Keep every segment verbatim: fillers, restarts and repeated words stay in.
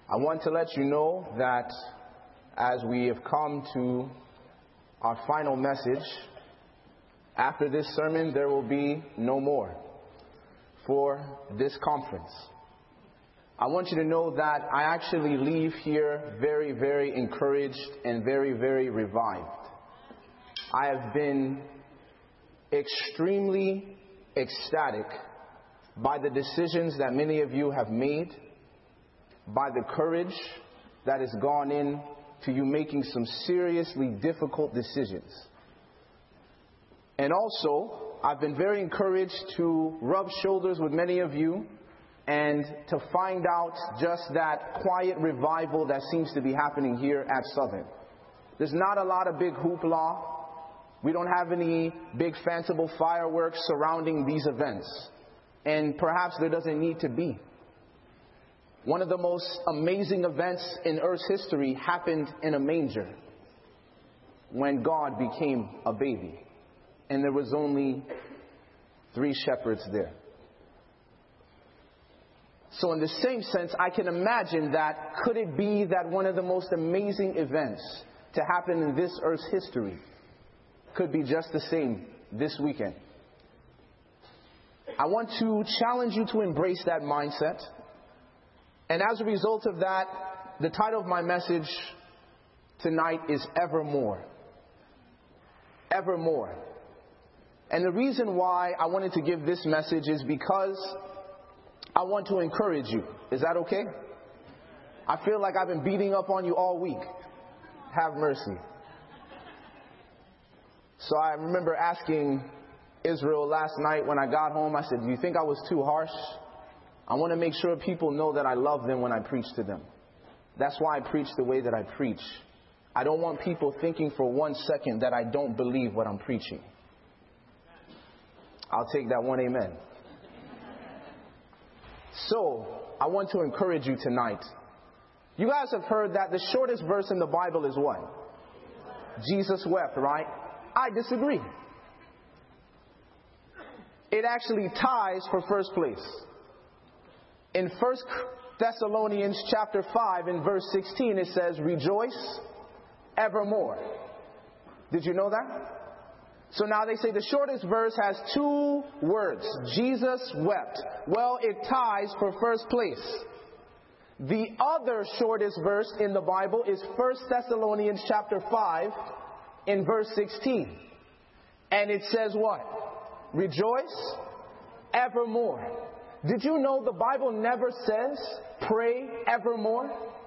I want to let you know that as we have come to our final message, after this sermon there will be no more for this conference. I want you to know that I actually leave here very, very encouraged and very, very revived. I have been extremely ecstatic by the decisions that many of you have made, by the courage that has gone in to you making some seriously difficult decisions. And also, I've been very encouraged to rub shoulders with many of you and to find out just that quiet revival that seems to be happening here at Southern. There's not a lot of big hoopla. We don't have any big fanciful fireworks surrounding these events. And perhaps there doesn't need to be. One of the most amazing events in Earth's history happened in a manger when God became a baby. And there was only three shepherds there. So in the same sense, I can imagine that could it be that one of the most amazing events to happen in this Earth's history could be just the same this weekend. I want to challenge you to embrace that mindset. And as a result of that, the title of my message tonight is Evermore. Evermore. And the reason why I wanted to give this message is because I want to encourage you. Is that okay? I feel like I've been beating up on you all week. Have mercy. So I remember asking Israel last night when I got home, I said, do you think I was too harsh? I want to make sure people know that I love them when I preach to them. That's why I preach the way that I preach. I don't want people thinking for one second that I don't believe what I'm preaching. I'll take that one amen. So, I want to encourage you tonight. You guys have heard that the shortest verse in the Bible is what? Jesus wept, right? I disagree. It actually ties for first place. In First Thessalonians chapter five in verse sixteen, it says, rejoice evermore. Did you know that? So now they say the shortest verse has two words. Jesus wept. Well, it ties for first place. The other shortest verse in the Bible is First Thessalonians chapter five in verse sixteen. And it says what? Rejoice evermore. Did you know the Bible never says pray evermore?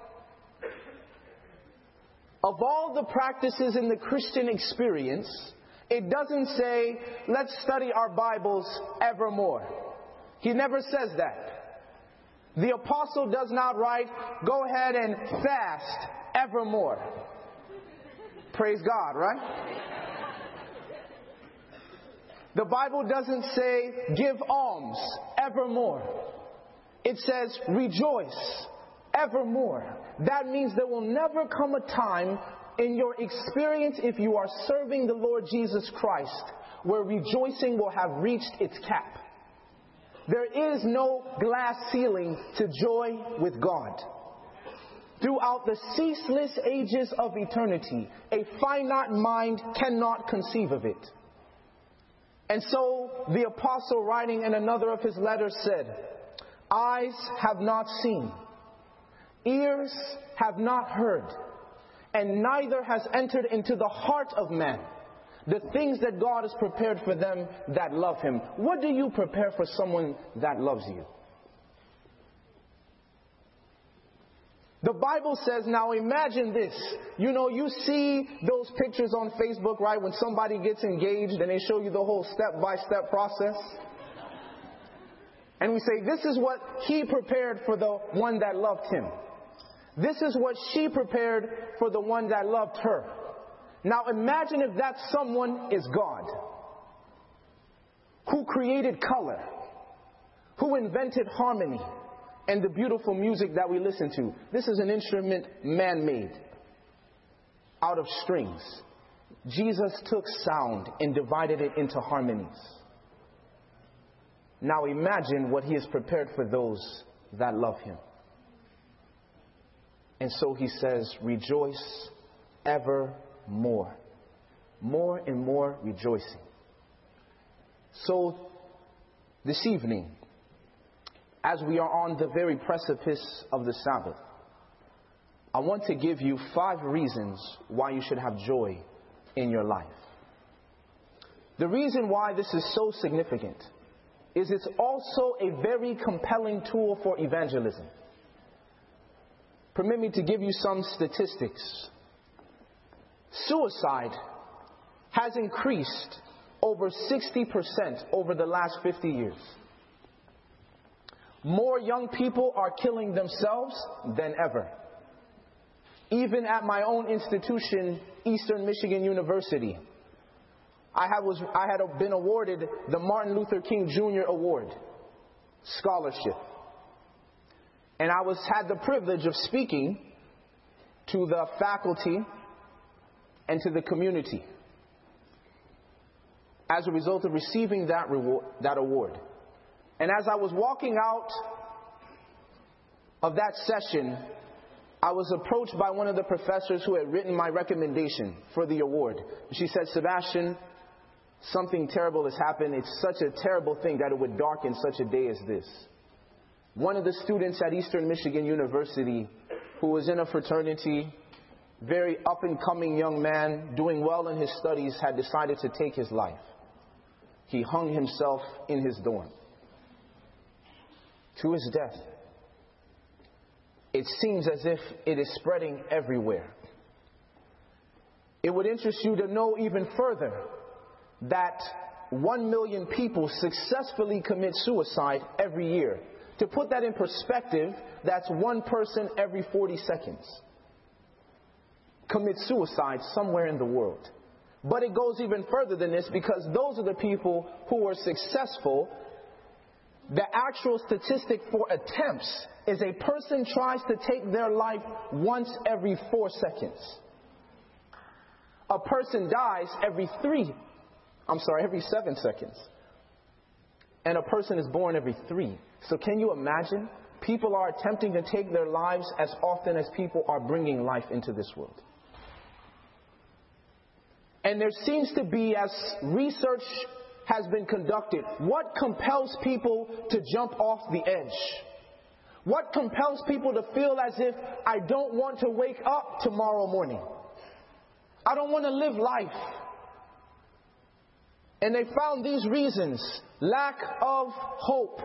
Of all the practices in the Christian experience, it doesn't say, let's study our Bibles evermore. He never says that. The apostle does not write, go ahead and fast evermore. Praise God, right? The Bible doesn't say, give alms evermore. It says, rejoice evermore. That means there will never come a time in your experience, if you are serving the Lord Jesus Christ, where rejoicing will have reached its cap. There is no glass ceiling to joy with God. Throughout the ceaseless ages of eternity, a finite mind cannot conceive of it. And so the apostle, writing in another of his letters, said, eyes have not seen, ears have not heard, and neither has entered into the heart of man the things that God has prepared for them that love Him. What do you prepare for someone that loves you? The Bible says, now imagine this. You know, you see those pictures on Facebook, right? When somebody gets engaged and they show you the whole step-by-step process. And we say, this is what he prepared for the one that loved him. This is what she prepared for the one that loved her. Now imagine if that someone is God, who created color, who invented harmony and the beautiful music that we listen to. This is an instrument man-made, out of strings. Jesus took sound and divided it into harmonies. Now imagine what He has prepared for those that love Him. And so he says, rejoice evermore. More and more rejoicing. So this evening, as we are on the very precipice of the Sabbath, I want to give you five reasons why you should have joy in your life. The reason why this is so significant is it's also a very compelling tool for evangelism. Permit me to give you some statistics. Suicide has increased over sixty percent over the last fifty years. More young people are killing themselves than ever. Even at my own institution, Eastern Michigan University, I had, was, I had been awarded the Martin Luther King Junior Award scholarship. And I was had the privilege of speaking to the faculty and to the community as a result of receiving that reward, that award. And as I was walking out of that session, I was approached by one of the professors who had written my recommendation for the award. She said, Sebastian, something terrible has happened. It's such a terrible thing that it would darken such a day as this. One of the students at Eastern Michigan University, who was in a fraternity, very up-and-coming young man, doing well in his studies, had decided to take his life. He hung himself in his dorm to his death. It seems as if it is spreading everywhere. It would interest you to know even further that one million people successfully commit suicide every year. To put that in perspective, that's one person every forty seconds commits suicide somewhere in the world. But it goes even further than this, because those are the people who are successful. The actual statistic for attempts is a person tries to take their life once every four seconds. A person dies every three, I'm sorry, every seven seconds. And a person is born every three. So can you imagine? People are attempting to take their lives as often as people are bringing life into this world. And there seems to be, as research has been conducted, what compels people to jump off the edge? What compels people to feel as if I don't want to wake up tomorrow morning? I don't want to live life. And they found these reasons: lack of hope,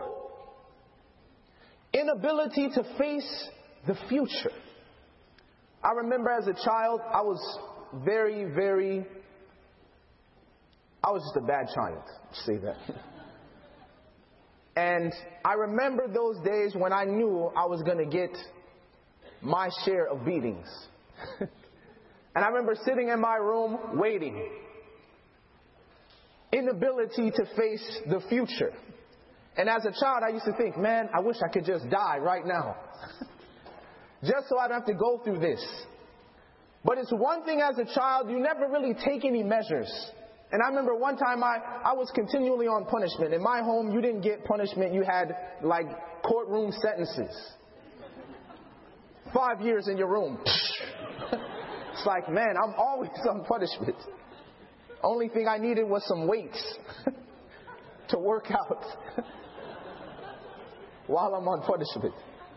inability to face the future. I remember as a child, I was very, very, I was just a bad child, say that. And I remember those days when I knew I was going to get my share of beatings. And I remember sitting in my room waiting. Inability to face the future. And as a child, I used to think, man, I wish I could just die right now. Just so I don't have to go through this. But it's one thing as a child, you never really take any measures. And I remember one time I, I was continually on punishment. In my home, you didn't get punishment. You had like courtroom sentences. Five years in your room. It's like, man, I'm always on punishment. Only thing I needed was some weights to work out while I'm on punishment.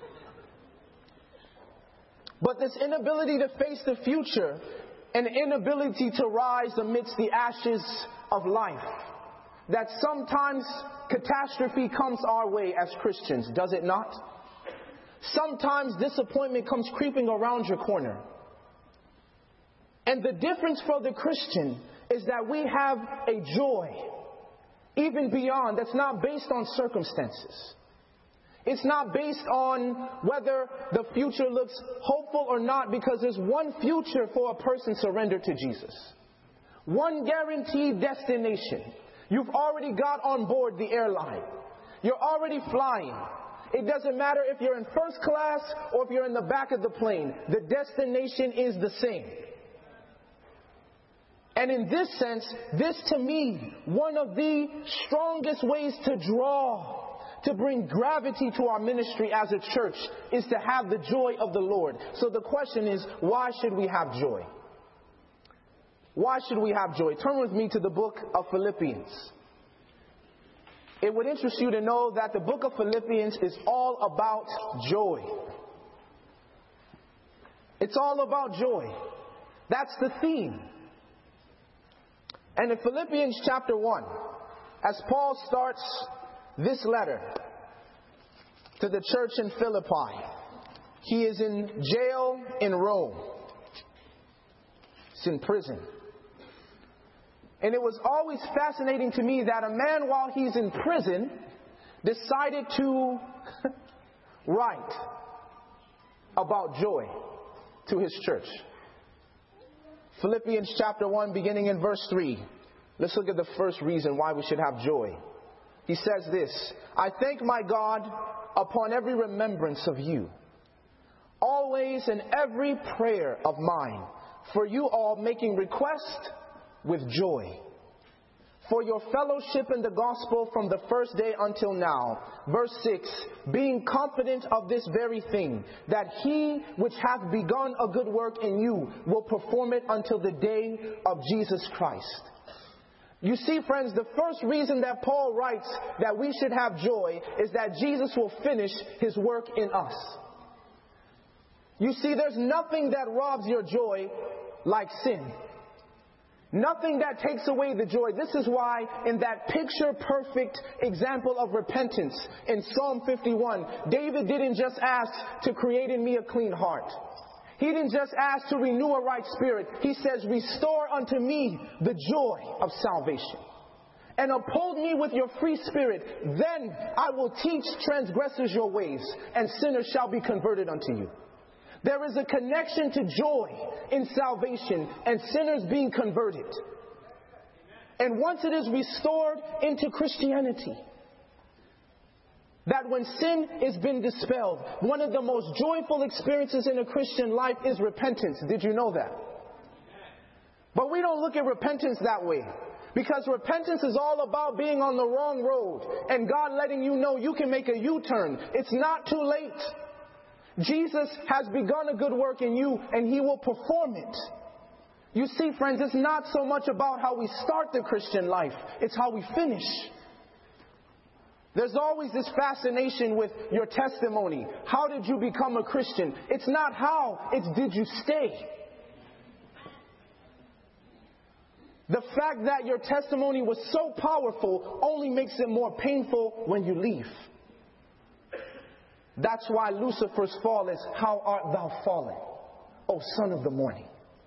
But this inability to face the future, an inability to rise amidst the ashes of life, that sometimes catastrophe comes our way as Christians, does it not? Sometimes disappointment comes creeping around your corner. And the difference for the Christian is that we have a joy, even beyond, that's not based on circumstances. It's not based on whether the future looks hopeful or not, because there's one future for a person surrendered to Jesus. One guaranteed destination. You've already got on board the airline. You're already flying. It doesn't matter if you're in first class or if you're in the back of the plane. The destination is the same. And in this sense, this to me, one of the strongest ways to draw, to bring gravity to our ministry as a church is to have the joy of the Lord. So the question is, why should we have joy? Why should we have joy? Turn with me to the book of Philippians. It would interest you to know that the book of Philippians is all about joy. It's all about joy. That's the theme. And in Philippians chapter one, as Paul starts this letter to the church in Philippi, he is in jail in Rome. He's in prison. And it was always fascinating to me that a man, while he's in prison, decided to write about joy to his church. Philippians chapter one, beginning in verse three. Let's look at the first reason why we should have joy. He says this: I thank my God upon every remembrance of you, always in every prayer of mine, for you all, making request with joy, for your fellowship in the gospel from the first day until now. Verse six, being confident of this very thing, that he which hath begun a good work in you will perform it until the day of Jesus Christ. You see, friends, the first reason that Paul writes that we should have joy is that Jesus will finish his work in us. You see, there's nothing that robs your joy like sin. Nothing that takes away the joy. This is why in that picture-perfect example of repentance in Psalm fifty-one, David didn't just ask to create in me a clean heart. He didn't just ask to renew a right spirit. He says, restore unto me the joy of salvation, and uphold me with your free spirit. Then I will teach transgressors your ways, and sinners shall be converted unto you. There is a connection to joy in salvation and sinners being converted. And once it is restored into Christianity, that when sin has been dispelled, one of the most joyful experiences in a Christian life is repentance. Did you know that? But we don't look at repentance that way. Because repentance is all about being on the wrong road and God letting you know you can make a U-turn. It's not too late. Jesus has begun a good work in you, and he will perform it. You see, friends, it's not so much about how we start the Christian life. It's how we finish. There's always this fascination with your testimony. How did you become a Christian? It's not how, it's did you stay? The fact that your testimony was so powerful only makes it more painful when you leave. That's why Lucifer's fall is, how art thou fallen, O son of the morning.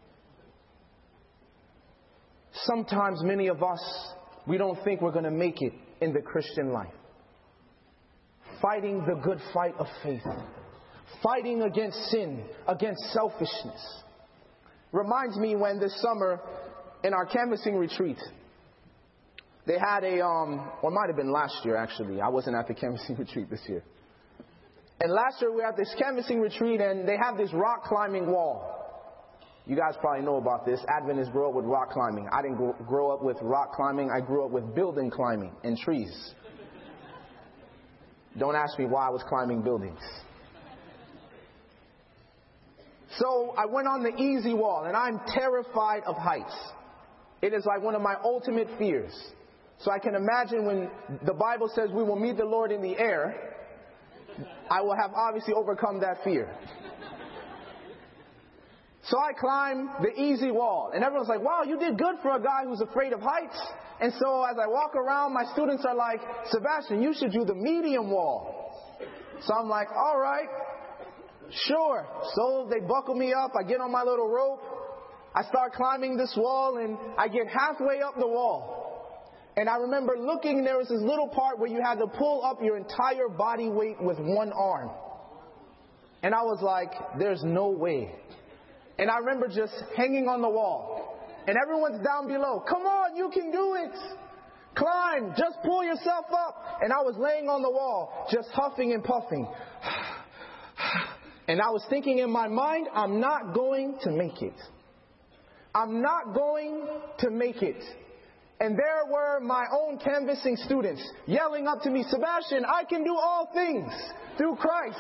Sometimes many of us, we don't think we're going to make it in the Christian life. Fighting the good fight of faith. Fighting against sin, against selfishness. Reminds me when this summer in our canvassing retreat, they had a, um, or it might have been last year actually. I wasn't at the canvassing retreat this year. And last year we were at this canvassing retreat and they have this rock climbing wall. You guys probably know about this. Adventists grew up with rock climbing. I didn't grow up with rock climbing. I grew up with building climbing and trees. Don't ask me why I was climbing buildings. So I went on the easy wall, and I'm terrified of heights. It is like one of my ultimate fears. So I can imagine when the Bible says we will meet the Lord in the air, I will have obviously overcome that fear. So I climb the easy wall. And everyone's like, wow, you did good for a guy who's afraid of heights. And so as I walk around, my students are like, Sebastian, you should do the medium wall. So I'm like, all right, sure. So they buckle me up. I get on my little rope. I start climbing this wall and I get halfway up the wall. And I remember looking, and there was this little part where you had to pull up your entire body weight with one arm. And I was like, there's no way. And I remember just hanging on the wall. And everyone's down below. Come on, you can do it. Climb. Just pull yourself up. And I was laying on the wall, just huffing and puffing. And I was thinking in my mind, I'm not going to make it. I'm not going to make it. And there were my own canvassing students yelling up to me, Sebastian, I can do all things through Christ.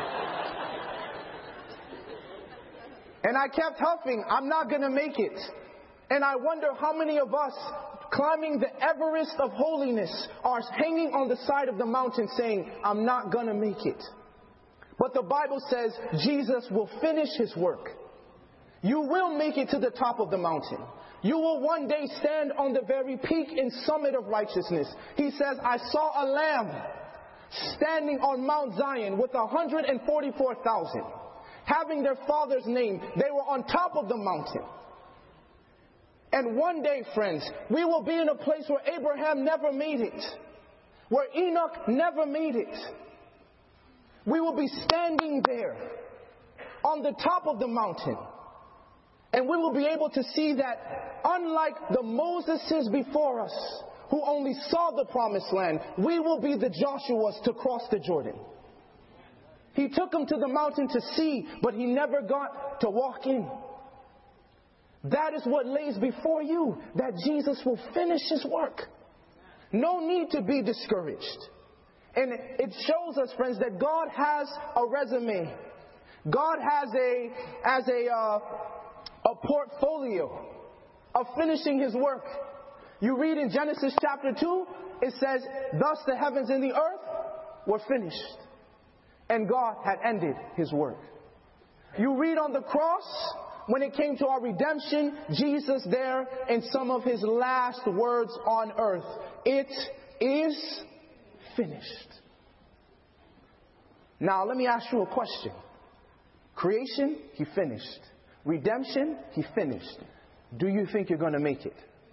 And I kept huffing, I'm not going to make it. And I wonder how many of us climbing the Everest of holiness are hanging on the side of the mountain saying, I'm not going to make it. But the Bible says Jesus will finish His work. You will make it to the top of the mountain. You will one day stand on the very peak and summit of righteousness. He says, I saw a lamb standing on Mount Zion with one hundred forty-four thousand, having their father's name. They were on top of the mountain. And one day, friends, we will be in a place where Abraham never made it, where Enoch never made it. We will be standing there on the top of the mountain. And we will be able to see that unlike the Moseses before us, who only saw the promised land, we will be the Joshuas to cross the Jordan. He took them to the mountain to see, but he never got to walk in. That is what lays before you, that Jesus will finish His work. No need to be discouraged. And it shows us, friends, that God has a resume. God has a, as a, uh, a portfolio of finishing His work. You read in Genesis chapter two, it says, thus the heavens and the earth were finished. And God had ended His work. You read on the cross, when it came to our redemption, Jesus there in some of His last words on earth, it is finished. Now let me ask you a question. Creation, He finished. Redemption, He finished. Do you think you're going to make it?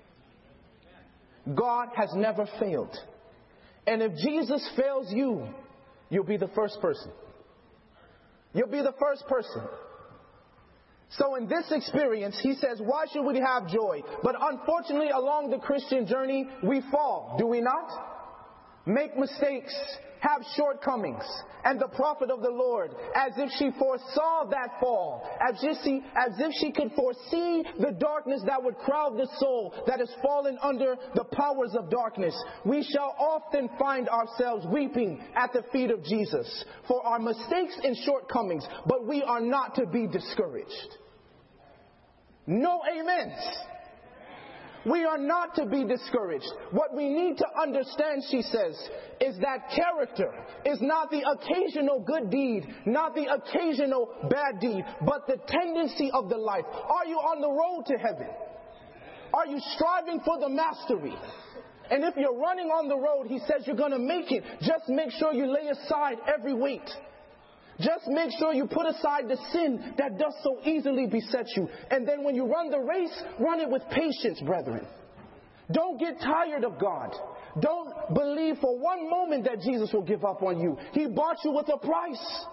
God has never failed. And if Jesus fails you, you'll be the first person. You'll be the first person. So in this experience, He says, why should we have joy? But unfortunately, along the Christian journey, we fall. Do we not? Make mistakes. Have shortcomings. And the prophet of the Lord, as if she foresaw that fall, as if she, as if she could foresee the darkness that would crowd the soul that has fallen under the powers of darkness, we shall often find ourselves weeping at the feet of Jesus for our mistakes and shortcomings, but we are not to be discouraged. No amens. We are not to be discouraged. What we need to understand, she says, is that character is not the occasional good deed, not the occasional bad deed, but the tendency of the life. Are you on the road to heaven? Are you striving for the mastery? And if you're running on the road, he says you're going to make it. Just make sure you lay aside every weight. Just make sure you put aside the sin that does so easily beset you. And then when you run the race, run it with patience, brethren. Don't get tired of God. Don't believe for one moment that Jesus will give up on you. He bought you with a price.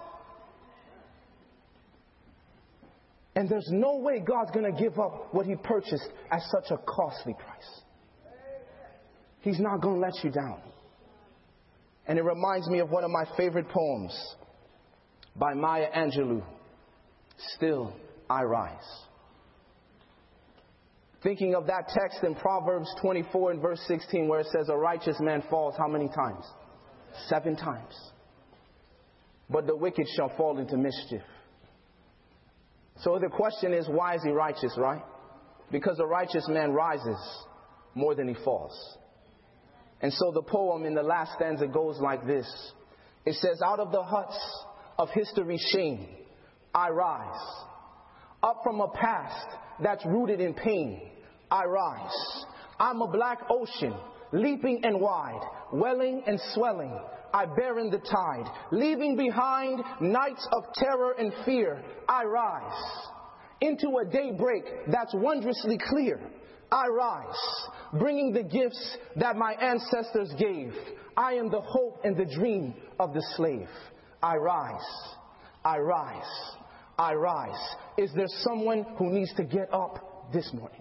And there's no way God's going to give up what He purchased at such a costly price. He's not going to let you down. And it reminds me of one of my favorite poems by Maya Angelou, Still I Rise. Thinking of that text in Proverbs twenty-four and verse sixteen where it says a righteous man falls how many times? Seven times. But the wicked shall fall into mischief. So the question is, why is he righteous, right? Because a righteous man rises more than he falls. And so the poem in the last stanza goes like this. It says, out of the huts of history's shame, I rise. Up from a past that's rooted in pain, I rise. I'm a black ocean, leaping and wide, welling and swelling. I bear in the tide, leaving behind nights of terror and fear. I rise into a daybreak that's wondrously clear. I rise, bringing the gifts that my ancestors gave. I am the hope and the dream of the slave. I rise, I rise, I rise. Is there someone who needs to get up this morning?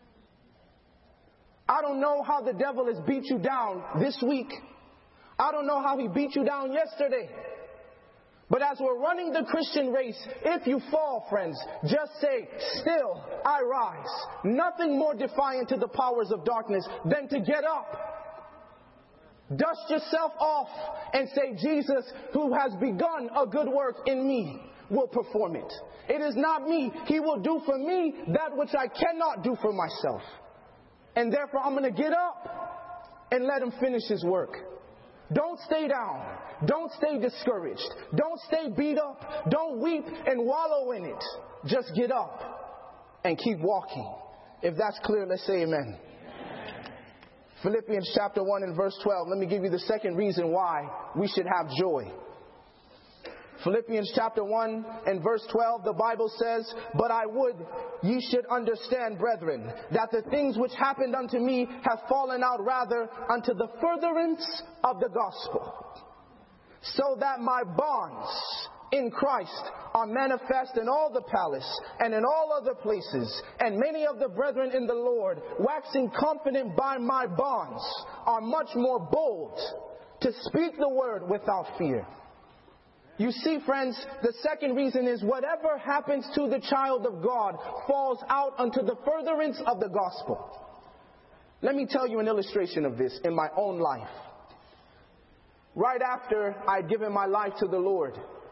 I don't know how the devil has beat you down this week. I don't know how he beat you down yesterday. But as we're running the Christian race, if you fall, friends, just say, still I rise. Nothing more defiant to the powers of darkness than to get up. Dust yourself off and say, Jesus, who has begun a good work in me, will perform it. It is not me. He will do for me that which I cannot do for myself. And therefore I'm going to get up and let him finish his work. Don't stay down. Don't stay discouraged. Don't stay beat up. Don't weep and wallow in it. Just get up and keep walking. If that's clear, let's say amen. Amen. Philippians chapter one and verse twelve. Let me give you the second reason why we should have joy. Philippians chapter one and verse twelve, the Bible says, "But I would ye should understand, brethren, that the things which happened unto me have fallen out rather unto the furtherance of the gospel, so that my bonds in Christ are manifest in all the palace and in all other places. And many of the brethren in the Lord, waxing confident by my bonds, are much more bold to speak the word without fear." You see, friends, the second reason is whatever happens to the child of God falls out unto the furtherance of the gospel. Let me tell you an illustration of this in my own life. Right after I'd given my life to the Lord,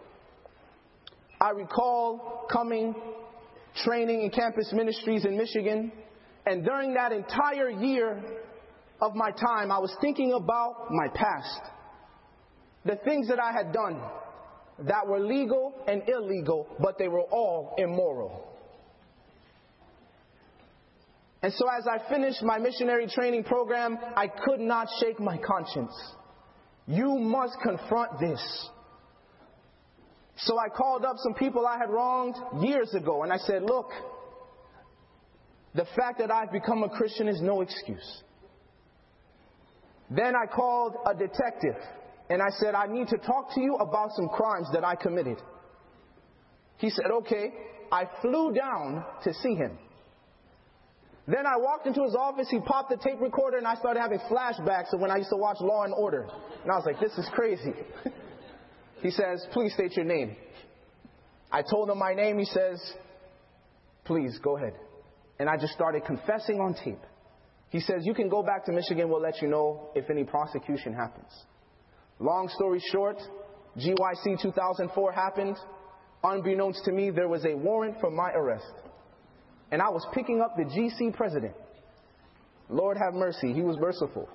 I recall coming, training in campus ministries in Michigan, and during that entire year of my time, I was thinking about my past, the things that I had done that were legal and illegal, but they were all immoral. And so as I finished my missionary training program, I could not shake my conscience. You must confront this. So I called up some people I had wronged years ago, and I said, look, the fact that I've become a Christian is no excuse. Then I called a detective. And I said, I need to talk to you about some crimes that I committed. He said, okay. I flew down to see him. Then I walked into his office, he popped the tape recorder, and I started having flashbacks of when I used to watch Law and Order. And I was like, this is crazy. He says, please state your name. I told him my name. He says, please, go ahead. And I just started confessing on tape. He says, you can go back to Michigan, we'll let you know if any prosecution happens. Long story short, G Y C two thousand four happened. Unbeknownst to me, there was a warrant for my arrest. And I was picking up the G C president. Lord have mercy, he was merciful.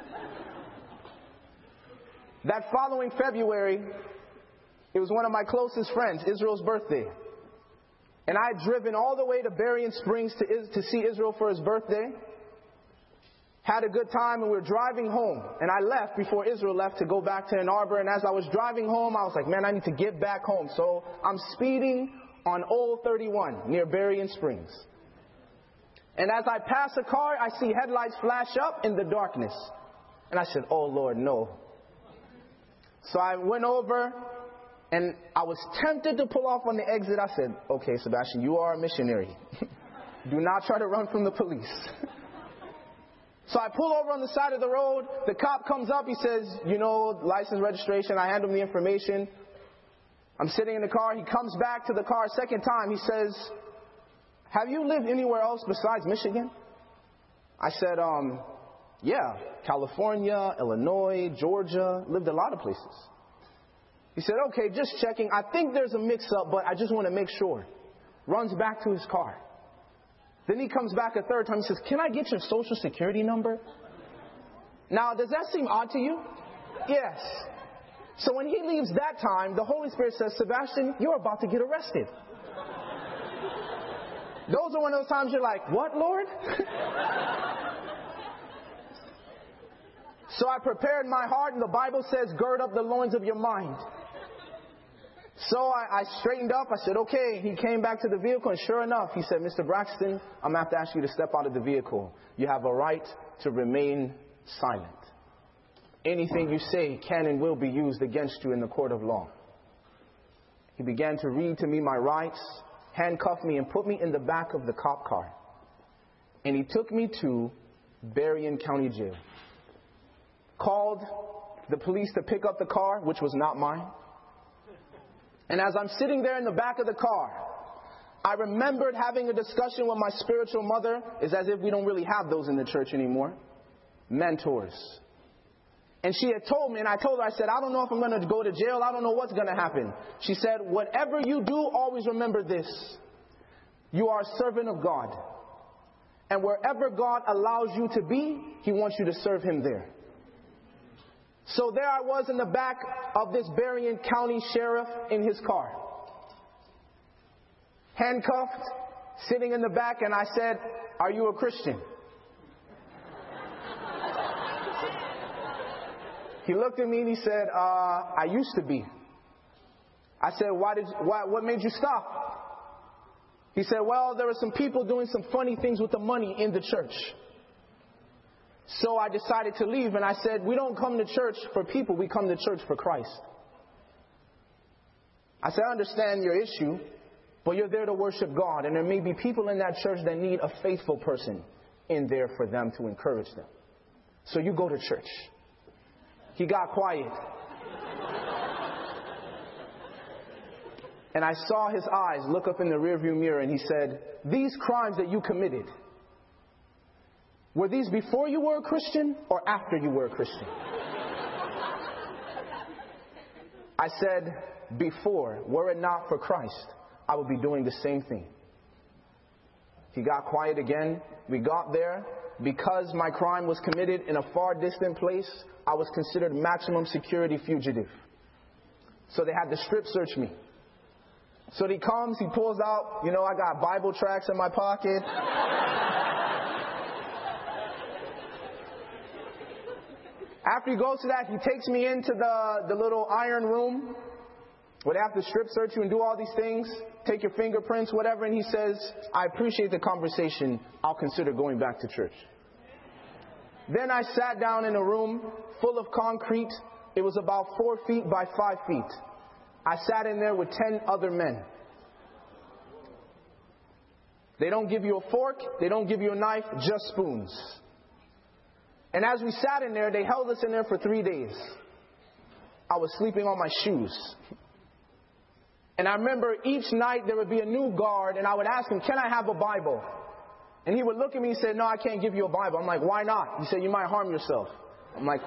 That following February, it was one of my closest friends, Israel's birthday. And I had driven all the way to Berrien Springs to, to see Israel for his birthday. Had a good time, and we were driving home. And I left before Israel left to go back to Ann Arbor. And as I was driving home, I was like, man, I need to get back home. So I'm speeding on Old thirty-one near Berrien Springs. And as I pass a car, I see headlights flash up in the darkness. And I said, oh, Lord, no. So I went over, and I was tempted to pull off on the exit. I said, okay, Sebastian, you are a missionary. Do not try to run from the police. So I pull over on the side of the road. The cop comes up. He says, you know, license, registration. I hand him the information. I'm sitting in the car. He comes back to the car a second time. He says, have you lived anywhere else besides Michigan? I said, um, yeah, California, Illinois, Georgia, lived a lot of places. He said, okay, just checking. I think there's a mix-up, but I just want to make sure. Runs back to his car. Then he comes back a third time. He says, can I get your social security number? Now, does that seem odd to you? Yes. So when he leaves that time, the Holy Spirit says, Sebastian, you're about to get arrested. Those are one of those times you're like, what, Lord? So I prepared my heart, and the Bible says, gird up the loins of your mind. So I, I straightened up. I said, okay. He came back to the vehicle, and sure enough, he said, Mister Braxton, I'm going to have to ask you to step out of the vehicle. You have a right to remain silent. Anything you say can and will be used against you in the court of law. He began to read to me my rights, handcuffed me, and put me in the back of the cop car. And he took me to Berrien County Jail. Called the police to pick up the car, which was not mine. And as I'm sitting there in the back of the car, I remembered having a discussion with my spiritual mother. It's as if we don't really have those in the church anymore. Mentors. And she had told me, and I told her, I said, I don't know if I'm going to go to jail. I don't know what's going to happen. She said, whatever you do, always remember this. You are a servant of God. And wherever God allows you to be, He wants you to serve Him there. So there I was in the back of this Berrien County sheriff in his car. Handcuffed, sitting in the back, and I said, are you a Christian? He looked at me and he said, uh, I used to be. I said, why did, why, what made you stop? He said, well, there were some people doing some funny things with the money in the church. So I decided to leave, and I said, we don't come to church for people, we come to church for Christ. I said, I understand your issue, but you're there to worship God, and there may be people in that church that need a faithful person in there for them to encourage them. So you go to church. He got quiet. And I saw his eyes look up in the rearview mirror, and he said, these crimes that you committed, were these before you were a Christian or after you were a Christian? I said, before. Were it not for Christ, I would be doing the same thing. He got quiet again. We got there. Because my crime was committed in a far distant place, I was considered maximum security fugitive. So they had to strip search me. So he comes, he pulls out, you know, I got Bible tracts in my pocket. After he goes to that, he takes me into the, the little iron room where they have to strip search you and do all these things, take your fingerprints, whatever, and he says, I appreciate the conversation. I'll consider going back to church. Then I sat down in a room full of concrete. It was about four feet by five feet. I sat in there with ten other men. They don't give you a fork. They don't give you a knife, just spoons. And as we sat in there, they held us in there for three days. I was sleeping on my shoes. And I remember each night there would be a new guard, and I would ask him, can I have a Bible? And he would look at me and say, no, I can't give you a Bible. I'm like, why not? He said, you might harm yourself. I'm like,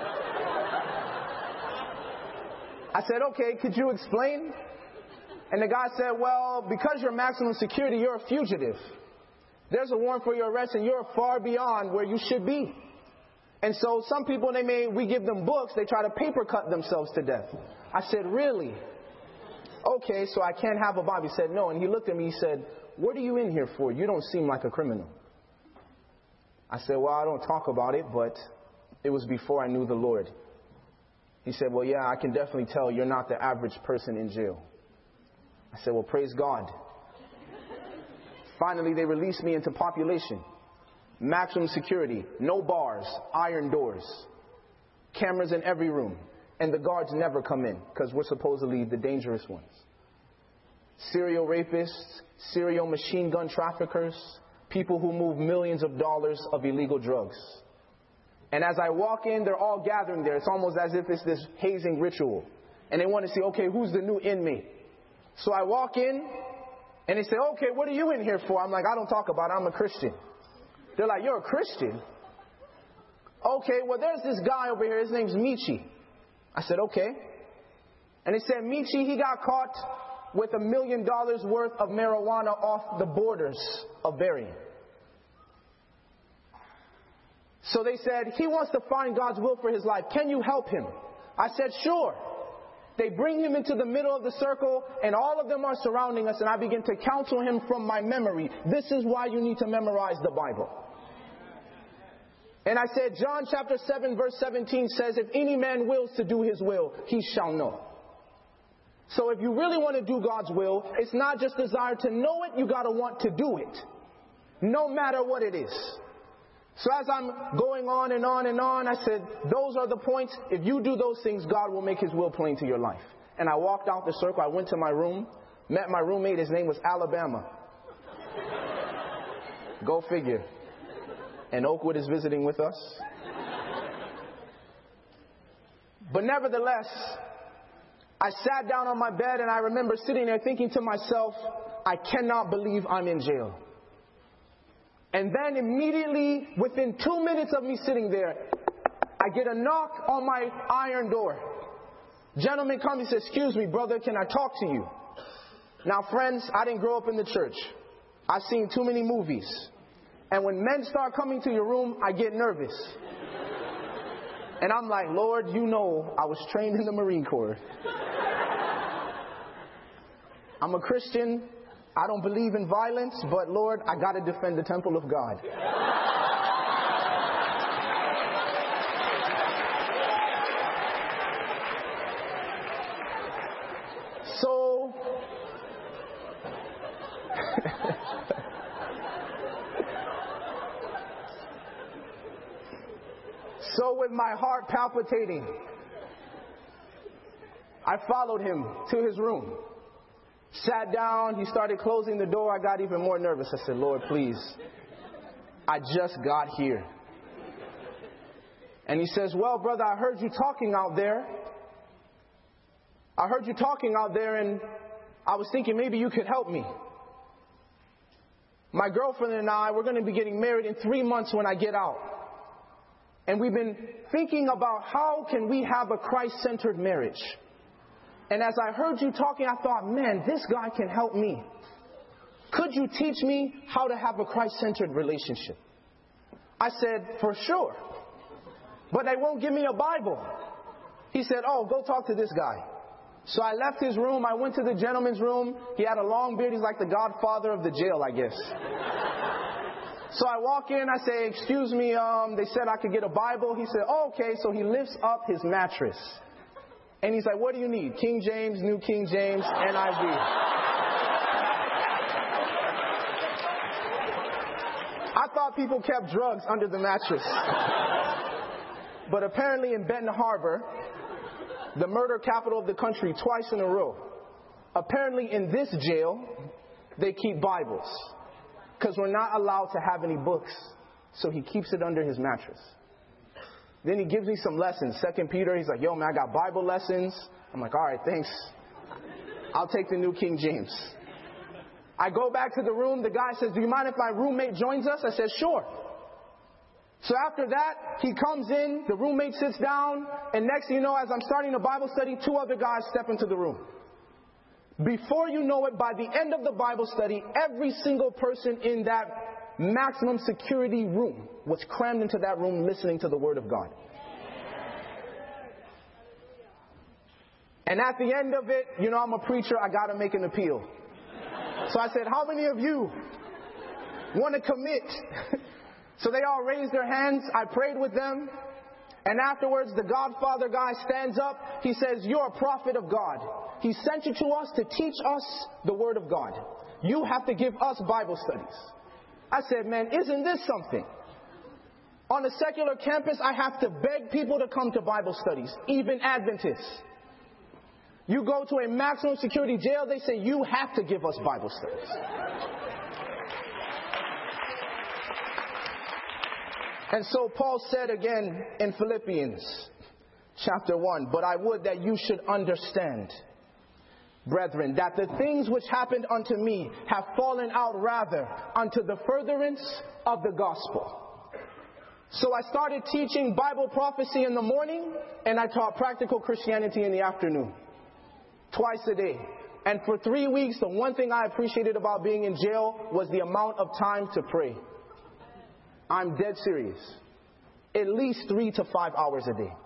I said, okay, could you explain? And the guy said, well, because you're maximum security, you're a fugitive. There's a warrant for your arrest, and you're far beyond where you should be. And so some people, they may, we give them books, they try to paper cut themselves to death. I said, really? Okay, so I can't have a Bible. He said, no. And he looked at me, he said, what are you in here for? You don't seem like a criminal. I said, well, I don't talk about it, but it was before I knew the Lord. He said, well, yeah, I can definitely tell you're not the average person in jail. I said, well, praise God. Finally, they released me into population. Maximum security, no bars, iron doors, cameras in every room. And the guards never come in because we're supposedly the dangerous ones. Serial rapists, serial machine gun traffickers, people who move millions of dollars of illegal drugs. And as I walk in, they're all gathering there. It's almost as if it's this hazing ritual. And they want to see, okay, who's the new inmate? So I walk in, and they say, okay, what are you in here for? I'm like, I don't talk about it. I'm a Christian. They're like, you're a Christian? Okay, well, there's this guy over here. His name's Michi. I said, okay. And they said, Michi, he got caught with a million dollars worth of marijuana off the borders of Berrien. So they said, he wants to find God's will for his life. Can you help him? I said, sure. They bring him into the middle of the circle, and all of them are surrounding us, and I begin to counsel him from my memory. This is why you need to memorize the Bible. And I said, John chapter seven, verse seventeen says, if any man wills to do his will, he shall know. So if you really want to do God's will, it's not just desire to know it, you got to want to do it. No matter what it is. So as I'm going on and on and on, I said, those are the points. If you do those things, God will make his will plain to your life. And I walked out the circle. I went to my room, met my roommate. His name was Alabama. Go figure. And Oakwood is visiting with us. But nevertheless, I sat down on my bed and I remember sitting there thinking to myself, I cannot believe I'm in jail. And then immediately, within two minutes of me sitting there, I get a knock on my iron door. Gentleman comes and says, excuse me, brother, can I talk to you? Now, friends, I didn't grow up in the church. I've seen too many movies. And when men start coming to your room, I get nervous. And I'm like, Lord, you know I was trained in the Marine Corps. I'm a Christian. I don't believe in violence, but Lord, I got to defend the temple of God. So, so with my heart palpitating, I followed him to his room. Sat down, he started closing the door. I got even more nervous. I said, Lord, please, I just got here. And he says, well, brother, I heard you talking out there. I heard you talking out there, and I was thinking maybe you could help me. My girlfriend and I, we're going to be getting married in three months when I get out. And we've been thinking about how can we have a Christ-centered marriage. And as I heard you talking, I thought, man, this guy can help me. Could you teach me how to have a Christ-centered relationship? I said, for sure. But they won't give me a Bible. He said, oh, go talk to this guy. So I left his room. I went to the gentleman's room. He had a long beard. He's like the godfather of the jail, I guess. So I walk in. I say, excuse me, um, they said I could get a Bible. He said, oh, okay. So he lifts up his mattress. And he's like, what do you need? King James, New King James, N I V. I thought people kept drugs under the mattress. But apparently in Benton Harbor, the murder capital of the country, twice in a row, apparently in this jail, they keep Bibles. Because we're not allowed to have any books. So he keeps it under his mattress. Then he gives me some lessons. Second Peter, he's like, yo, man, I got Bible lessons. I'm like, all right, thanks. I'll take the New King James. I go back to the room. The guy says, do you mind if my roommate joins us? I said, sure. So after that, he comes in, the roommate sits down, and next thing you know, as I'm starting a Bible study, two other guys step into the room. Before you know it, by the end of the Bible study, every single person in that maximum security room was crammed into that room listening to the Word of God. And at the end of it, you know, I'm a preacher, I got to make an appeal. So I said, how many of you want to commit? So they all raised their hands. I prayed with them. And afterwards, the Godfather guy stands up. He says, you're a prophet of God. He sent you to us to teach us the Word of God. You have to give us Bible studies. I said, man, isn't this something? On a secular campus, I have to beg people to come to Bible studies, even Adventists. You go to a maximum security jail, they say, you have to give us Bible studies. And so Paul said again in Philippians chapter one, but I would that you should understand, brethren, that the things which happened unto me have fallen out rather unto the furtherance of the gospel. So I started teaching Bible prophecy in the morning, and I taught practical Christianity in the afternoon, twice a day. And for three weeks, the one thing I appreciated about being in jail was the amount of time to pray. I'm dead serious. At least three to five hours a day.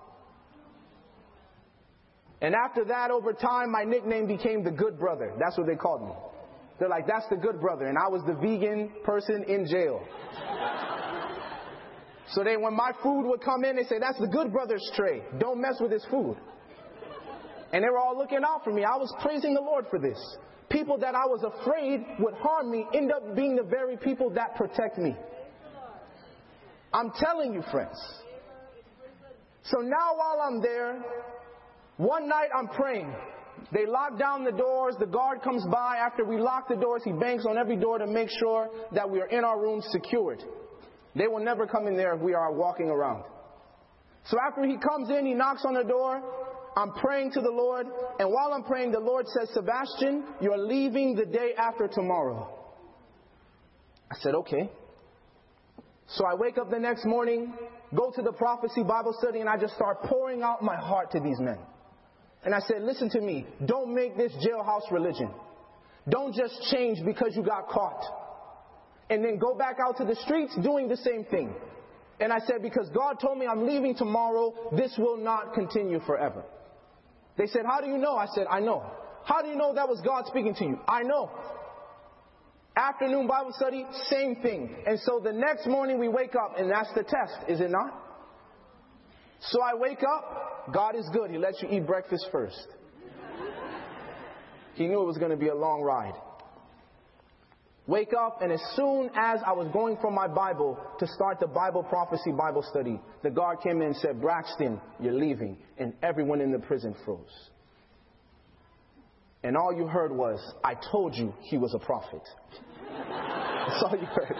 And after that, over time, my nickname became the good brother. That's what they called me. They're like, that's the good brother. And I was the vegan person in jail. So they, when my food would come in, they say, that's the good brother's tray. Don't mess with his food. And they were all looking out for me. I was praising the Lord for this. People that I was afraid would harm me end up being the very people that protect me. I'm telling you, friends. So now while I'm there, one night I'm praying. They lock down the doors. The guard comes by. After we lock the doors, he bangs on every door to make sure that we are in our rooms secured. They will never come in there if we are walking around. So after he comes in, he knocks on the door. I'm praying to the Lord, and while I'm praying, the Lord says, Sebastian, you're leaving the day after tomorrow. I said, okay. So I wake up the next morning, go to the prophecy Bible study, and I just start pouring out my heart to these men. And I said, listen to me. Don't make this jailhouse religion. Don't just change because you got caught. And then go back out to the streets doing the same thing. And I said, because God told me I'm leaving tomorrow, this will not continue forever. They said, how do you know? I said, I know. How do you know that was God speaking to you? I know. Afternoon Bible study, same thing. And so the next morning we wake up, and that's the test, is it not? So I wake up, God is good. He lets you eat breakfast first. He knew it was going to be a long ride. Wake up, and as soon as I was going from my Bible to start the Bible prophecy Bible study, the guard came in and said, Braxton, you're leaving. And everyone in the prison froze. And all you heard was, I told you he was a prophet. That's all you heard.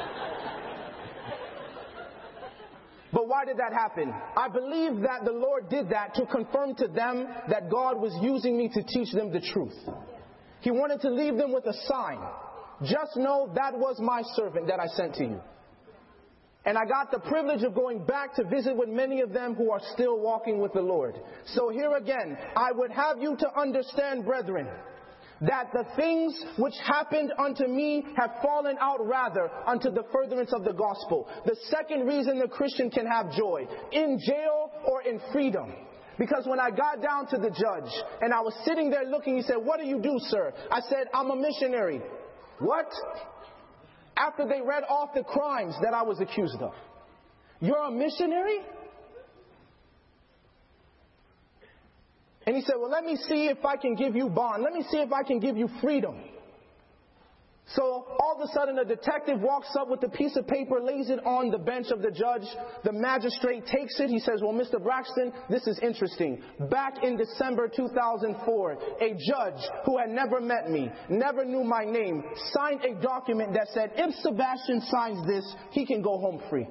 But why did that happen? I believe that the Lord did that to confirm to them that God was using me to teach them the truth. He wanted to leave them with a sign. Just know that was my servant that I sent to you. And I got the privilege of going back to visit with many of them who are still walking with the Lord. So here again, I would have you to understand, brethren, that the things which happened unto me have fallen out rather unto the furtherance of the gospel. The second reason the Christian can have joy, in jail or in freedom. Because when I got down to the judge and I was sitting there looking, he said, what do you do, sir? I said, I'm a missionary. What? After they read off the crimes that I was accused of. You're a missionary? And he said, well, let me see if I can give you bond. Let me see if I can give you freedom. So all of a sudden a detective walks up with a piece of paper, lays it on the bench of the judge. The magistrate takes it. He says, well, Mister Braxton, this is interesting. Back in December two thousand four, a judge who had never met me, never knew my name, signed a document that said, if Sebastian signs this, he can go home free.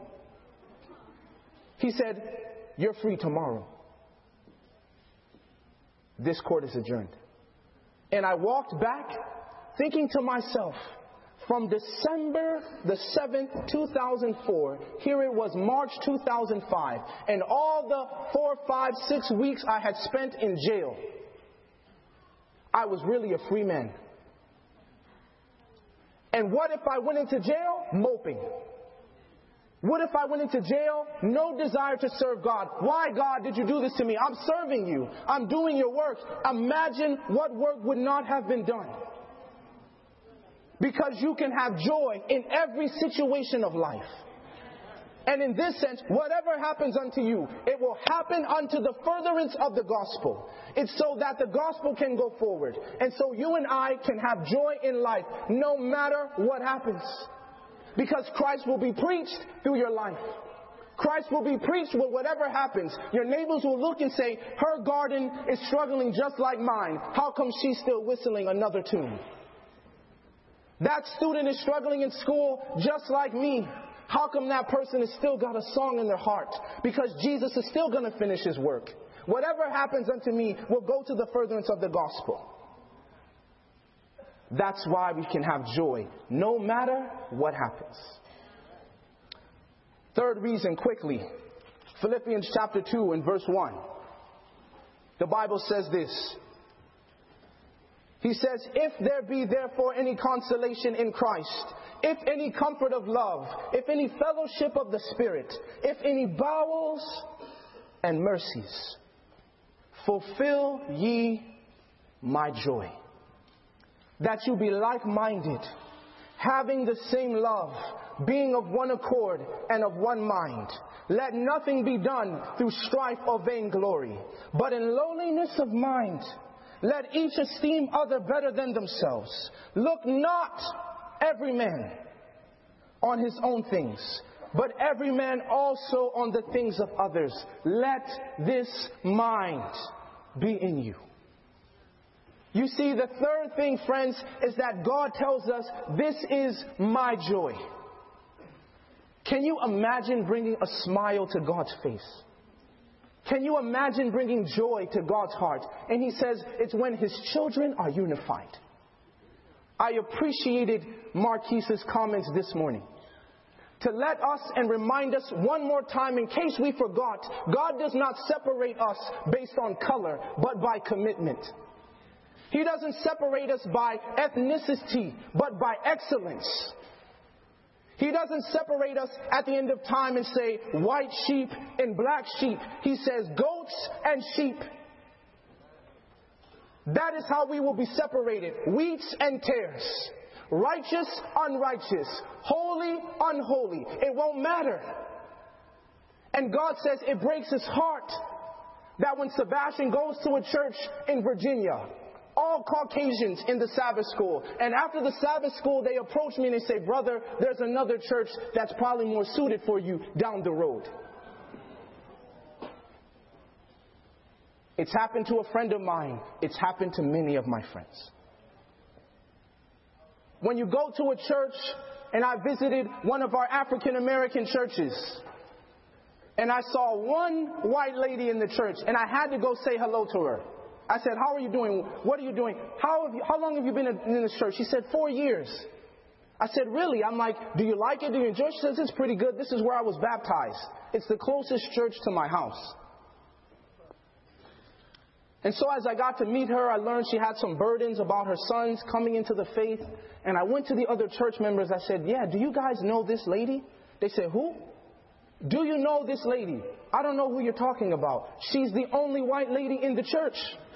He said, you're free tomorrow. This court is adjourned. And I walked back thinking to myself, from December the seventh, two thousand four, here it was March two thousand five, and all the four, five, six weeks I had spent in jail, I was really a free man. And what if I went into jail? Moping. What if I went into jail? No desire to serve God. Why, God, did you do this to me? I'm serving you. I'm doing your work. Imagine what work would not have been done. Because you can have joy in every situation of life. And in this sense, whatever happens unto you, it will happen unto the furtherance of the gospel. It's so that the gospel can go forward. And so you and I can have joy in life no matter what happens. Because Christ will be preached through your life. Christ will be preached with whatever happens. Your neighbors will look and say, her garden is struggling just like mine. How come she's still whistling another tune? That student is struggling in school just like me. How come that person has still got a song in their heart? Because Jesus is still going to finish his work. Whatever happens unto me will go to the furtherance of the gospel. That's why we can have joy no matter what happens. Third reason, quickly, Philippians chapter two and verse one. The Bible says this. He says, if there be therefore any consolation in Christ, if any comfort of love, if any fellowship of the Spirit, if any bowels and mercies, fulfill ye my joy. That you be like-minded, having the same love, being of one accord and of one mind. Let nothing be done through strife or vainglory, but in lowliness of mind, let each esteem other better than themselves. Look not every man on his own things, but every man also on the things of others. Let this mind be in you. You see, the third thing, friends, is that God tells us, this is my joy. Can you imagine bringing a smile to God's face? Can you imagine bringing joy to God's heart? And he says it's when his children are unified. I appreciated Marquise's comments this morning to let us and remind us one more time, in case we forgot, God does not separate us based on color, but by commitment. He doesn't separate us by ethnicity, but by excellence. He doesn't separate us at the end of time and say white sheep and black sheep. He says goats and sheep. That is how we will be separated. Wheats and tares. Righteous, unrighteous. Holy, unholy. It won't matter. And God says it breaks his heart that when Sebastian goes to a church in Virginia, all Caucasians in the Sabbath school. And after the Sabbath school, they approach me and they say, brother, there's another church that's probably more suited for you down the road. It's happened to a friend of mine. It's happened to many of my friends. When you go to a church, and I visited one of our African American churches, and I saw one white lady in the church, and I had to go say hello to her. I said, how are you doing? What are you doing? How have you, how long have you been in this church? She said, four years. I said, really? I'm like, do you like it? Do you enjoy it? She says, it's pretty good. This is where I was baptized. It's the closest church to my house. And so as I got to meet her, I learned she had some burdens about her sons coming into the faith. And I went to the other church members. I said, yeah, do you guys know this lady? They said, who? Do you know this lady? I don't know who you're talking about. She's the only white lady in the church.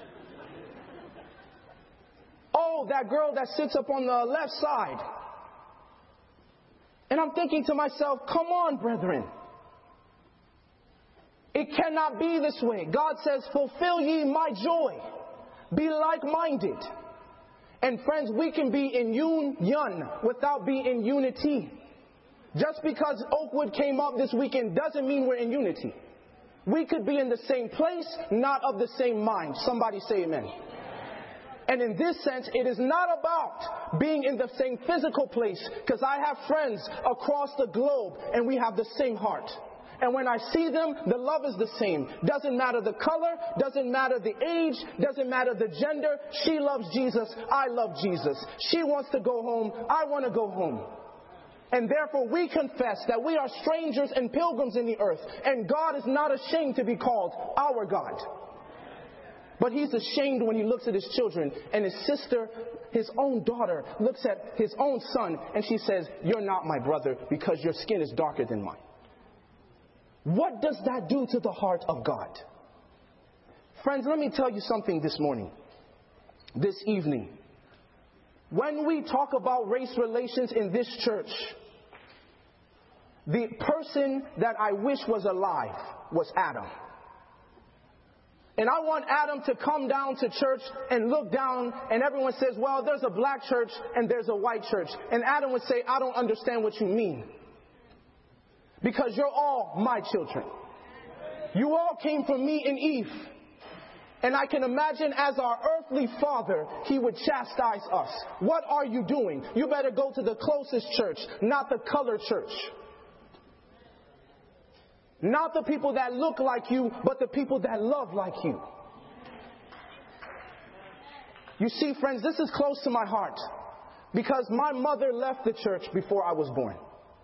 Oh, that girl that sits up on the left side. And I'm thinking to myself, come on, brethren. It cannot be this way. God says, fulfill ye my joy. Be like-minded. And friends, we can be in union without being in unity. Just because Oakwood came up this weekend doesn't mean we're in unity. We could be in the same place, not of the same mind. Somebody say amen. And in this sense, it is not about being in the same physical place, because I have friends across the globe and we have the same heart. And when I see them, the love is the same. Doesn't matter the color, doesn't matter the age, doesn't matter the gender. She loves Jesus, I love Jesus. She wants to go home, I want to go home. And therefore we confess that we are strangers and pilgrims in the earth. And God is not ashamed to be called our God. But he's ashamed when he looks at his children, and his sister, his own daughter, looks at his own son and she says, you're not my brother because your skin is darker than mine. What does that do to the heart of God? Friends, let me tell you something this morning, this evening. When we talk about race relations in this church, the person that I wish was alive was Adam. And I want Adam to come down to church and look down, and everyone says, well, there's a black church and there's a white church. And Adam would say, I don't understand what you mean. Because you're all my children. You all came from me and Eve. And I can imagine as our earthly father, he would chastise us. What are you doing? You better go to the closest church, not the colored church. Not the people that look like you, but the people that love like you. You see, friends, this is close to my heart. Because my mother left the church before I was born.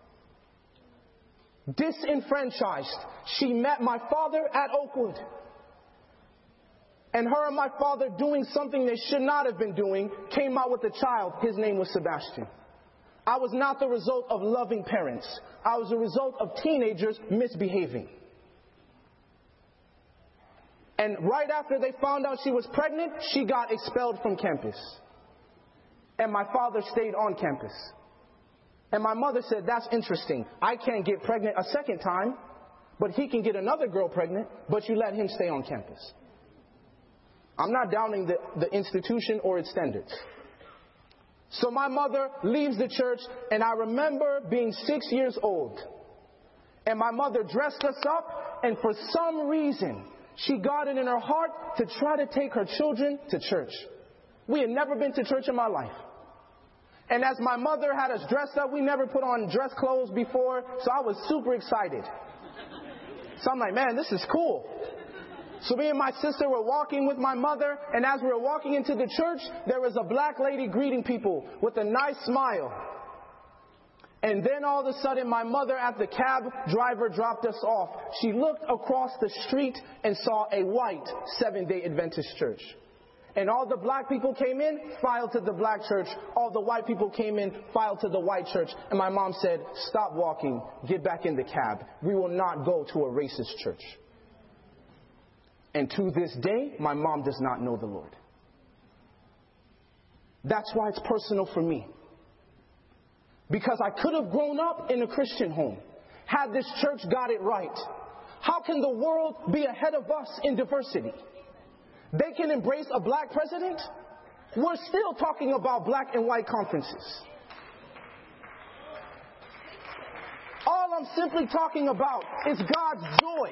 Disenfranchised. She met my father at Oakwood. And her and my father, doing something they should not have been doing, came out with a child. His name was Sebastian. I was not the result of loving parents. I was a result of teenagers misbehaving. And right after they found out she was pregnant, she got expelled from campus. And my father stayed on campus. And my mother said, that's interesting. I can't get pregnant a second time, but he can get another girl pregnant, but you let him stay on campus. I'm not downing the, the institution or its standards. So my mother leaves the church, and I remember being six years old. And my mother dressed us up, and for some reason, she got it in her heart to try to take her children to church. We had never been to church in my life. And as my mother had us dressed up, we never put on dress clothes before, so I was super excited. So I'm like, man, this is cool. So me and my sister were walking with my mother, and as we were walking into the church, there was a black lady greeting people with a nice smile. And then all of a sudden, my mother, at the cab driver dropped us off, she looked across the street and saw a white Seventh-day Adventist church. And all the black people came in, filed to the black church. All the white people came in, filed to the white church. And my mom said, stop walking, get back in the cab. We will not go to a racist church. And to this day, my mom does not know the Lord. That's why it's personal for me. Because I could have grown up in a Christian home, had this church got it right. How can the world be ahead of us in diversity? They can embrace a black president? We're still talking about black and white conferences. All I'm simply talking about is God's joy.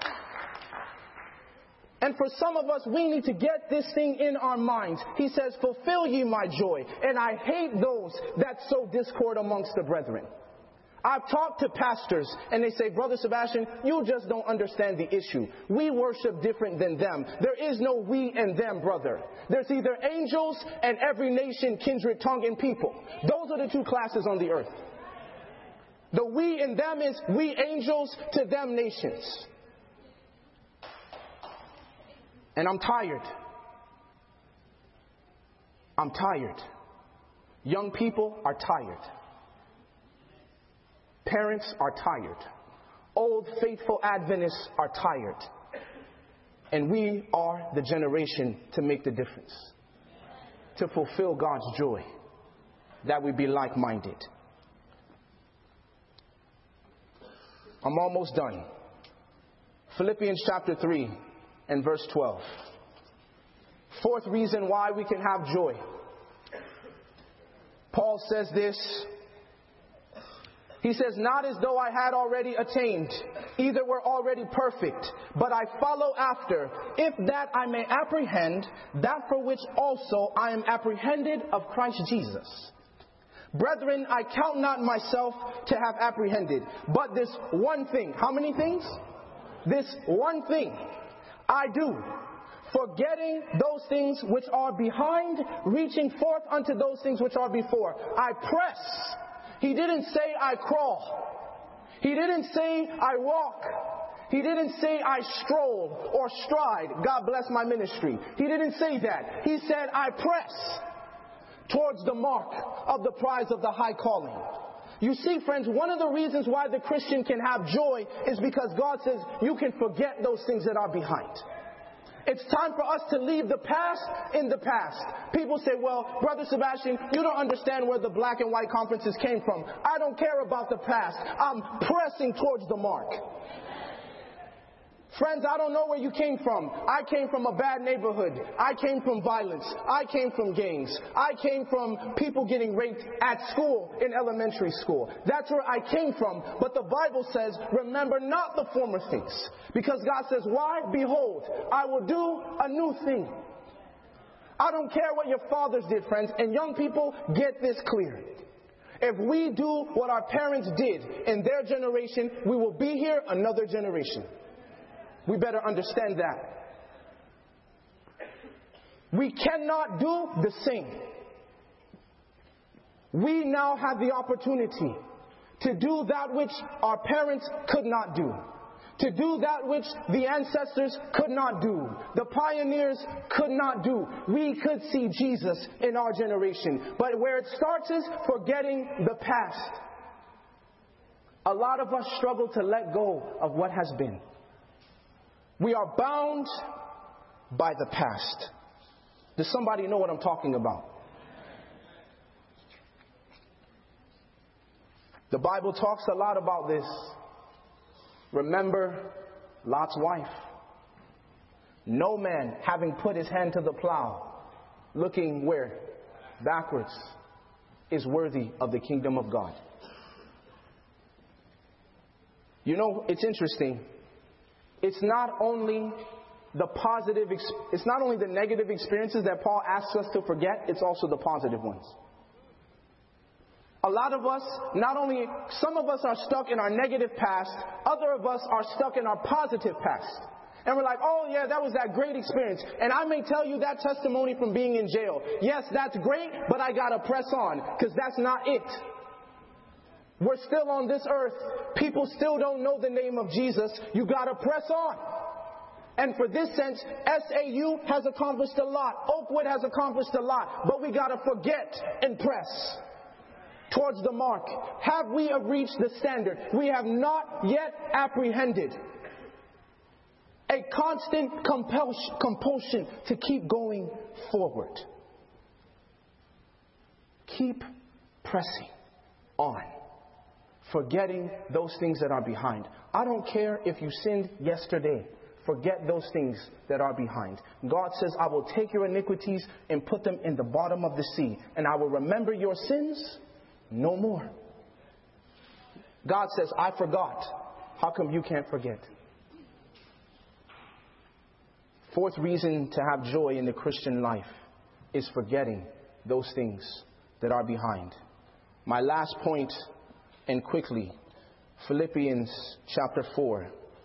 And for some of us, we need to get this thing in our minds. He says, fulfill ye my joy. And I hate those that sow discord amongst the brethren. I've talked to pastors and they say, Brother Sebastian, you just don't understand the issue. We worship different than them. There is no we and them, brother. There's either angels and every nation, kindred, tongue, and people. Those are the two classes on the earth. The we and them is we angels to them nations. And I'm tired. I'm tired. Young people are tired. Parents are tired. Old faithful Adventists are tired. And we are the generation to make the difference. To fulfill God's joy. That we be like-minded. I'm almost done. Philippians chapter three. And verse twelve. Fourth reason why we can have joy. Paul says this. He says, not as though I had already attained, either were already perfect, but I follow after, if that I may apprehend that for which also I am apprehended of Christ Jesus. Brethren, I count not myself to have apprehended, but this one thing. How many things? This one thing I do, forgetting those things which are behind, reaching forth unto those things which are before. I press. He didn't say I crawl. He didn't say I walk. He didn't say I stroll or stride. God bless my ministry. He didn't say that. He said I press towards the mark of the prize of the high calling. You see, friends, one of the reasons why the Christian can have joy is because God says you can forget those things that are behind. It's time for us to leave the past in the past. People say, well, Brother Sebastian, you don't understand where the black and white conferences came from. I don't care about the past. I'm pressing towards the mark. Friends, I don't know where you came from. I came from a bad neighborhood. I came from violence. I came from gangs. I came from people getting raped at school, in elementary school. That's where I came from. But the Bible says, remember not the former things. Because God says, why? Behold, I will do a new thing. I don't care what your fathers did, friends. And young people, get this clear. If we do what our parents did in their generation, we will be here another generation. We better understand that. We cannot do the same. We now have the opportunity to do that which our parents could not do. To do that which the ancestors could not do. The pioneers could not do. We could see Jesus in our generation. But where it starts is forgetting the past. A lot of us struggle to let go of what has been. We are bound by the past. Does somebody know what I'm talking about? The Bible talks a lot about this. Remember Lot's wife. No man, having put his hand to the plow, looking where? Backwards, is worthy of the kingdom of God. You know, it's interesting. It's not only the positive, it's not only the negative experiences that Paul asks us to forget, it's also the positive ones. A lot of us, not only, some of us are stuck in our negative past, other of us are stuck in our positive past. And we're like, oh yeah, that was that great experience. And I may tell you that testimony from being in jail. Yes, that's great, but I gotta press on, because that's not it. We're still on this earth. People still don't know the name of Jesus. You gotta press on. And for this sense, S A U has accomplished a lot. Oakwood has accomplished a lot. But we gotta forget and press towards the mark. Have we reached the standard? We have not yet apprehended. A constant compulsion, compulsion to keep going forward. Keep pressing on. Forgetting those things that are behind. I don't care if you sinned yesterday. Forget those things that are behind. God says, I will take your iniquities and put them in the bottom of the sea. And I will remember your sins no more. God says, I forgot. How come you can't forget? Fourth reason to have joy in the Christian life is forgetting those things that are behind. My last point, and quickly, Philippians chapter four.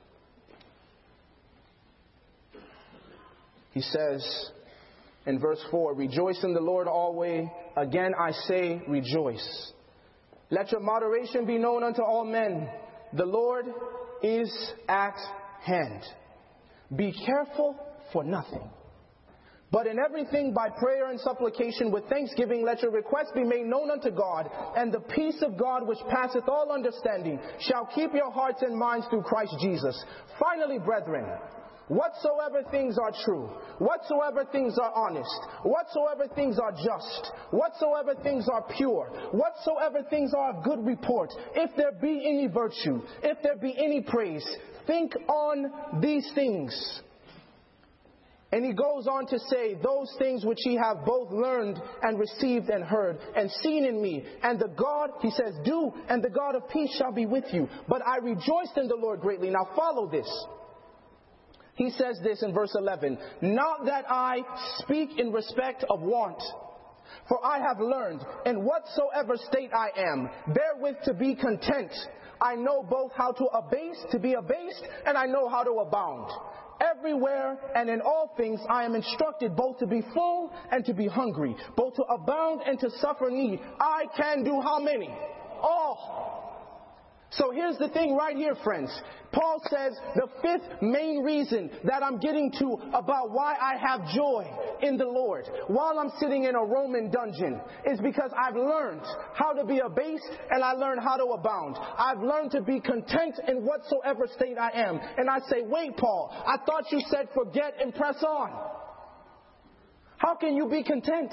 He says in verse four, rejoice in the Lord always. Again I say, rejoice. Let your moderation be known unto all men. The Lord is at hand. Be careful for nothing, but in everything by prayer and supplication with thanksgiving let your requests be made known unto God, and the peace of God which passeth all understanding shall keep your hearts and minds through Christ Jesus. Finally, brethren, whatsoever things are true, whatsoever things are honest, whatsoever things are just, whatsoever things are pure, whatsoever things are of good report, if there be any virtue, if there be any praise, think on these things. And he goes on to say, those things which ye have both learned and received and heard and seen in me. And the God, he says, do, and the God of peace shall be with you. But I rejoiced in the Lord greatly. Now follow this. He says this in verse eleven. Not that I speak in respect of want, for I have learned in whatsoever state I am, therewith to be content. I know both how to abase, to be abased, and I know how to abound. Everywhere and in all things I am instructed both to be full and to be hungry, both to abound and to suffer need. I can do how many? All. So here's the thing right here, friends. Paul says the fifth main reason that I'm getting to about why I have joy in the Lord while I'm sitting in a Roman dungeon is because I've learned how to be abased and I learned how to abound. I've learned to be content in whatsoever state I am. And I say, wait, Paul, I thought you said forget and press on. How can you be content?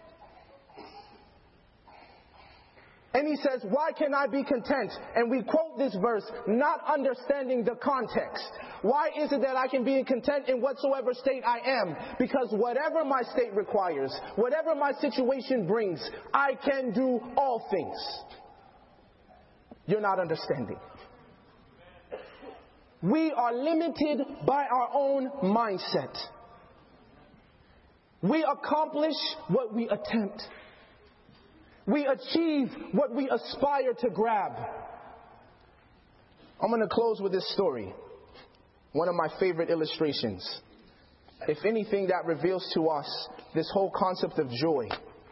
And he says, why can I be content? And we quote this verse, not understanding the context. Why is it that I can be content in whatsoever state I am? Because whatever my state requires, whatever my situation brings, I can do all things. You're not understanding. We are limited by our own mindset. We accomplish what we attempt. We achieve what we aspire to grab. I'm going to close with this story. One of my favorite illustrations. If anything, that reveals to us this whole concept of joy.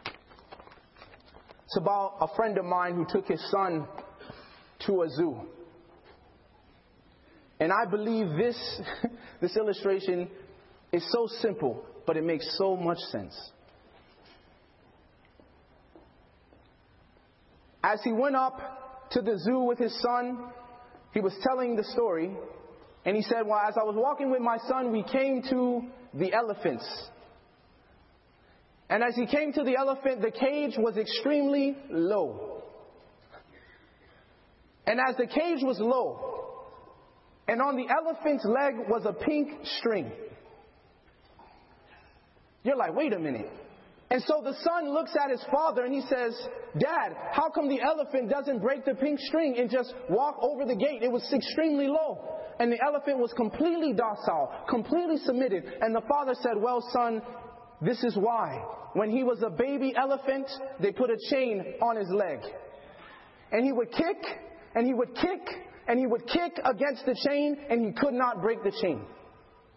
It's about a friend of mine who took his son to a zoo. And I believe this, this illustration is so simple, but it makes so much sense. As he went up to the zoo with his son, he was telling the story, and he said, well, as I was walking with my son, we came to the elephants. And as he came to the elephant, the cage was extremely low. And as the cage was low, and on the elephant's leg was a pink string. You're like, wait a minute. And so the son looks at his father and he says, Dad, how come the elephant doesn't break the pink string and just walk over the gate? It was extremely low. And the elephant was completely docile, completely submitted. And the father said, well, son, this is why. When he was a baby elephant, they put a chain on his leg. And he would kick, and he would kick, and he would kick against the chain, and he could not break the chain.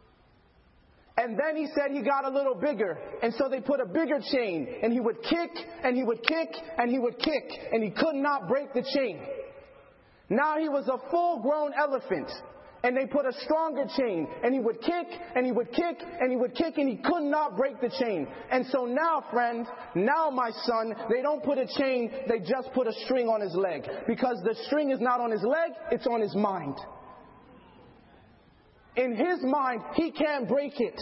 And then he said he got a little bigger. And so they put a bigger chain. And he would kick, and he would kick, and he would kick. And he could not break the chain. Now he was a full-grown elephant. And they put a stronger chain. And he would kick, and he would kick, and he would kick, and he could not break the chain. And so now, friend, now my son, they don't put a chain, they just put a string on his leg. Because the string is not on his leg, it's on his mind. In his mind, he can't break it.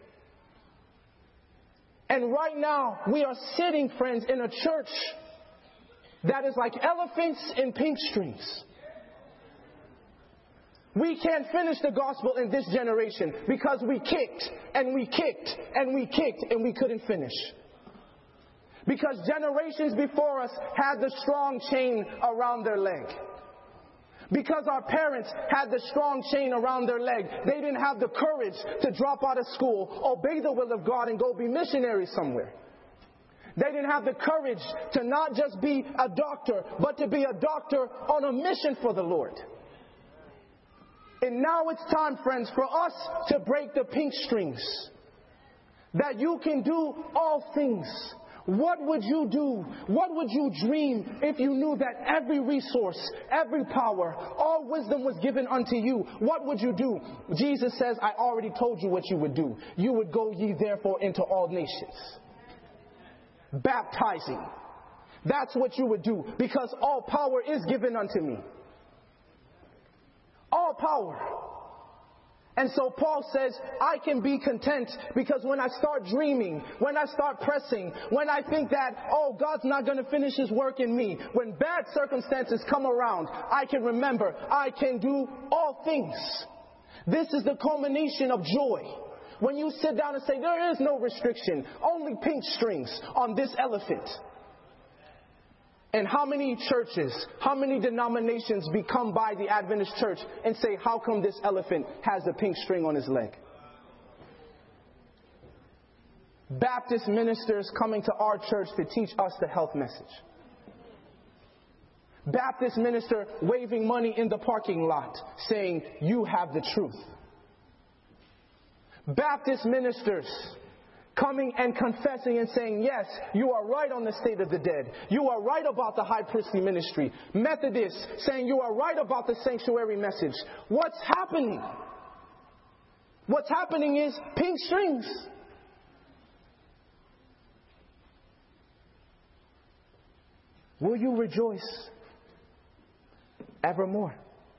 And right now, we are sitting, friends, in a church that is like elephants in pink strings. We can't finish the gospel in this generation because we kicked and we kicked and we kicked and we couldn't finish. Because generations before us had the strong chain around their leg. Because our parents had the strong chain around their leg, they didn't have the courage to drop out of school, obey the will of God, and go be missionaries somewhere. They didn't have the courage to not just be a doctor, but to be a doctor on a mission for the Lord. And now it's time, friends, for us to break the pink strings. That you can do all things. What would you do? What would you dream if you knew that every resource, every power, all wisdom was given unto you? What would you do? Jesus says, I already told you what you would do. You would go ye therefore into all nations. Baptizing. That's what you would do, because all power is given unto me. All power. And so Paul says, I can be content because when I start dreaming, when I start pressing, when I think that, oh, God's not going to finish His work in me, when bad circumstances come around, I can remember I can do all things. This is the culmination of joy. When you sit down and say, there is no restriction, only pink strings on this elephant. And how many churches, how many denominations become by the Adventist church and say, how come this elephant has a pink string on his leg? Baptist ministers coming to our church to teach us the health message. Baptist minister waving money in the parking lot saying, you have the truth. Baptist ministers coming and confessing and saying, yes, you are right on the state of the dead. You are right about the high priestly ministry. Methodists saying you are right about the sanctuary message. What's happening? What's happening is pink strings. Will you rejoice evermore?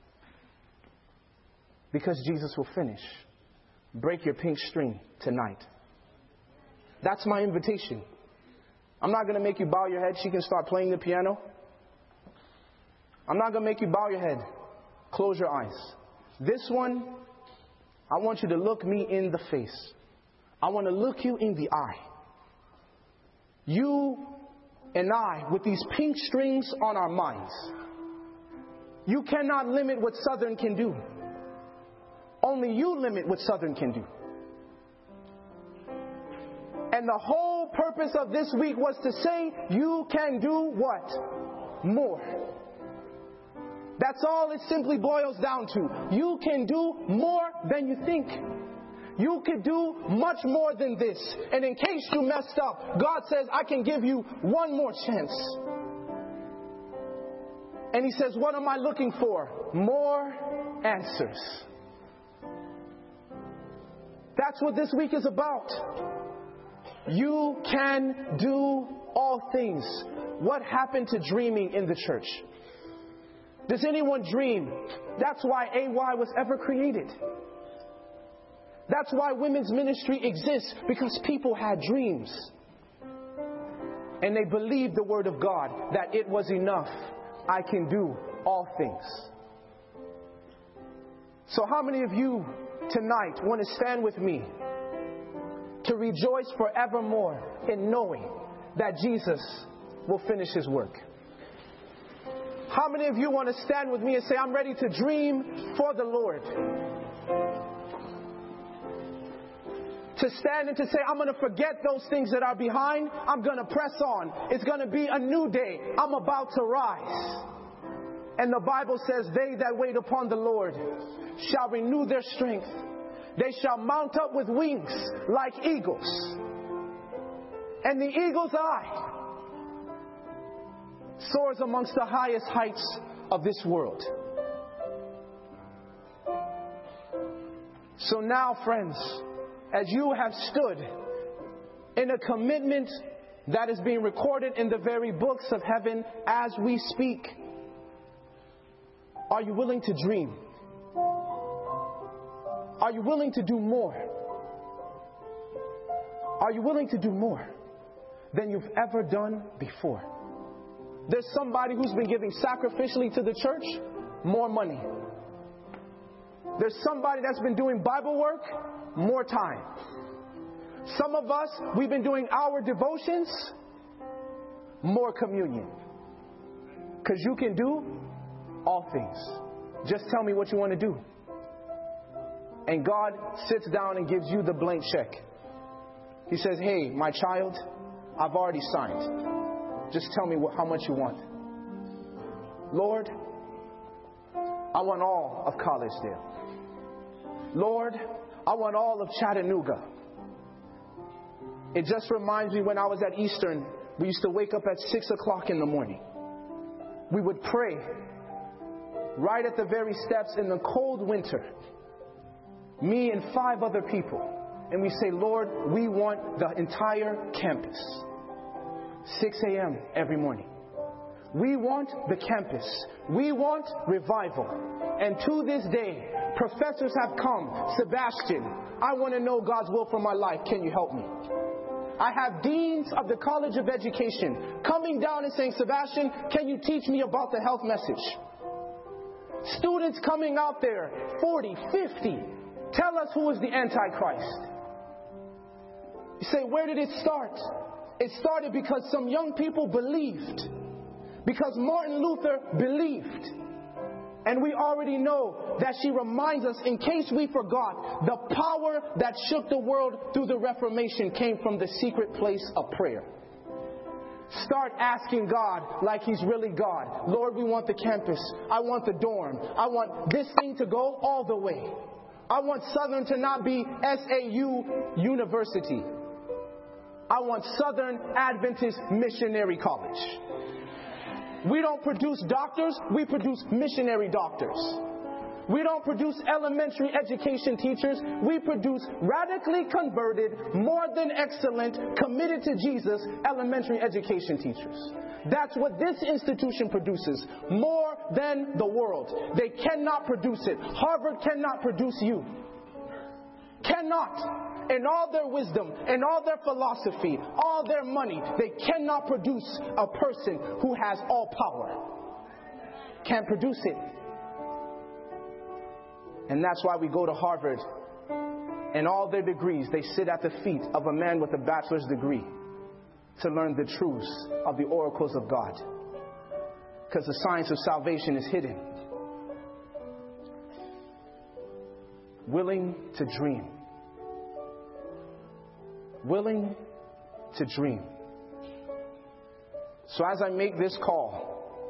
Because Jesus will finish. Break your pink string tonight. That's my invitation. I'm not going to make you bow your head. She can start playing the piano. I'm not going to make you bow your head. Close your eyes. This one, I want you to look me in the face. I want to look you in the eye. You and I, with these pink strings on our minds. You cannot limit what Southern can do. Only you limit what Southern can do. And the whole purpose of this week was to say, you can do what? More. That's all it simply boils down to. You can do more than you think. You could do much more than this. And in case you messed up, God says, I can give you one more chance. And He says, what am I looking for? More answers. That's what this week is about. You can do all things. What happened to dreaming in the church? Does anyone dream? That's why A Y was ever created. That's why women's ministry exists, because people had dreams. And they believed the word of God, that it was enough. I can do all things. So how many of you tonight want to stand with me to rejoice forevermore in knowing that Jesus will finish His work? How many of you want to stand with me and say, I'm ready to dream for the Lord? To stand and to say, I'm going to forget those things that are behind. I'm going to press on. It's going to be a new day. I'm about to rise. And the Bible says, they that wait upon the Lord shall renew their strength. They shall mount up with wings like eagles. And the eagle's eye soars amongst the highest heights of this world. So now, friends, as you have stood in a commitment that is being recorded in the very books of heaven as we speak, are you willing to dream? Are you willing to do more? Are you willing to do more than you've ever done before? There's somebody who's been giving sacrificially to the church more money. There's somebody that's been doing Bible work more time. Some of us, we've been doing our devotions more communion. Because you can do all things. Just tell me what you want to do. And God sits down and gives you the blank check. He says, hey, my child, I've already signed. Just tell me what, how much you want. Lord, I want all of Collegedale. Lord, I want all of Chattanooga. It just reminds me when I was at Eastern, we used to wake up at six o'clock in the morning. We would pray right at the very steps in the cold winter. Me and five other people. And we say, Lord, we want the entire campus. six a.m. every morning. We want the campus. We want revival. And to this day, professors have come. Sebastian, I want to know God's will for my life. Can you help me? I have deans of the College of Education coming down and saying, Sebastian, can you teach me about the health message? Students coming out there, forty, fifty. Tell us who is the Antichrist. You say, where did it start? It started because some young people believed. Because Martin Luther believed. And we already know that she reminds us, in case we forgot, the power that shook the world through the Reformation came from the secret place of prayer. Start asking God like He's really God. Lord, we want the campus. I want the dorm. I want this thing to go all the way. I want Southern to not be S A U University. I want Southern Adventist Missionary College. We don't produce doctors, we produce missionary doctors. We don't produce elementary education teachers, we produce radically converted, more than excellent, committed to Jesus elementary education teachers. That's what this institution produces, more than the world. They cannot produce it. Harvard cannot produce you. Cannot. In all their wisdom, in all their philosophy, all their money, they cannot produce a person who has all power. Can't produce it. And that's why we go to Harvard. And all their degrees, they sit at the feet of a man with a bachelor's degree to learn the truths of the oracles of God. Because the science of salvation is hidden. Willing to dream. Willing to dream. So as I make this call,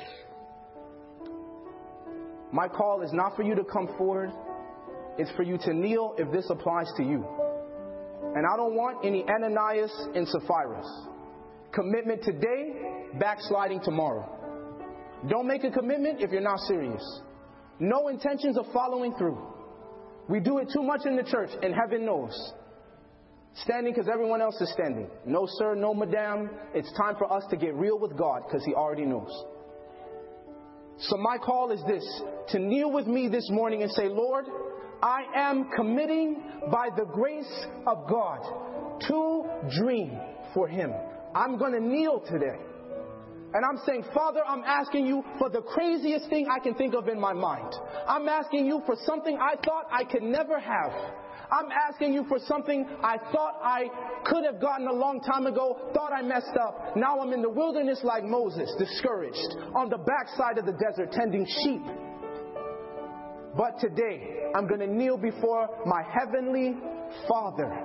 my call is not for you to come forward. It's for you to kneel if this applies to you. And I don't want any Ananias and Sapphira's. Commitment today, backsliding tomorrow. Don't make a commitment if you're not serious. No intentions of following through. We do it too much in the church, and heaven knows. Standing because everyone else is standing. No sir, no madam. It's time for us to get real with God because He already knows. So my call is this, to kneel with me this morning and say, Lord, I am committing by the grace of God to dream for Him. I'm going to kneel today. And I'm saying, Father, I'm asking you for the craziest thing I can think of in my mind. I'm asking you for something I thought I could never have. I'm asking you for something I thought I could have gotten a long time ago, thought I messed up. Now I'm in the wilderness like Moses, discouraged, on the backside of the desert, tending sheep. But today, I'm going to kneel before my heavenly Father.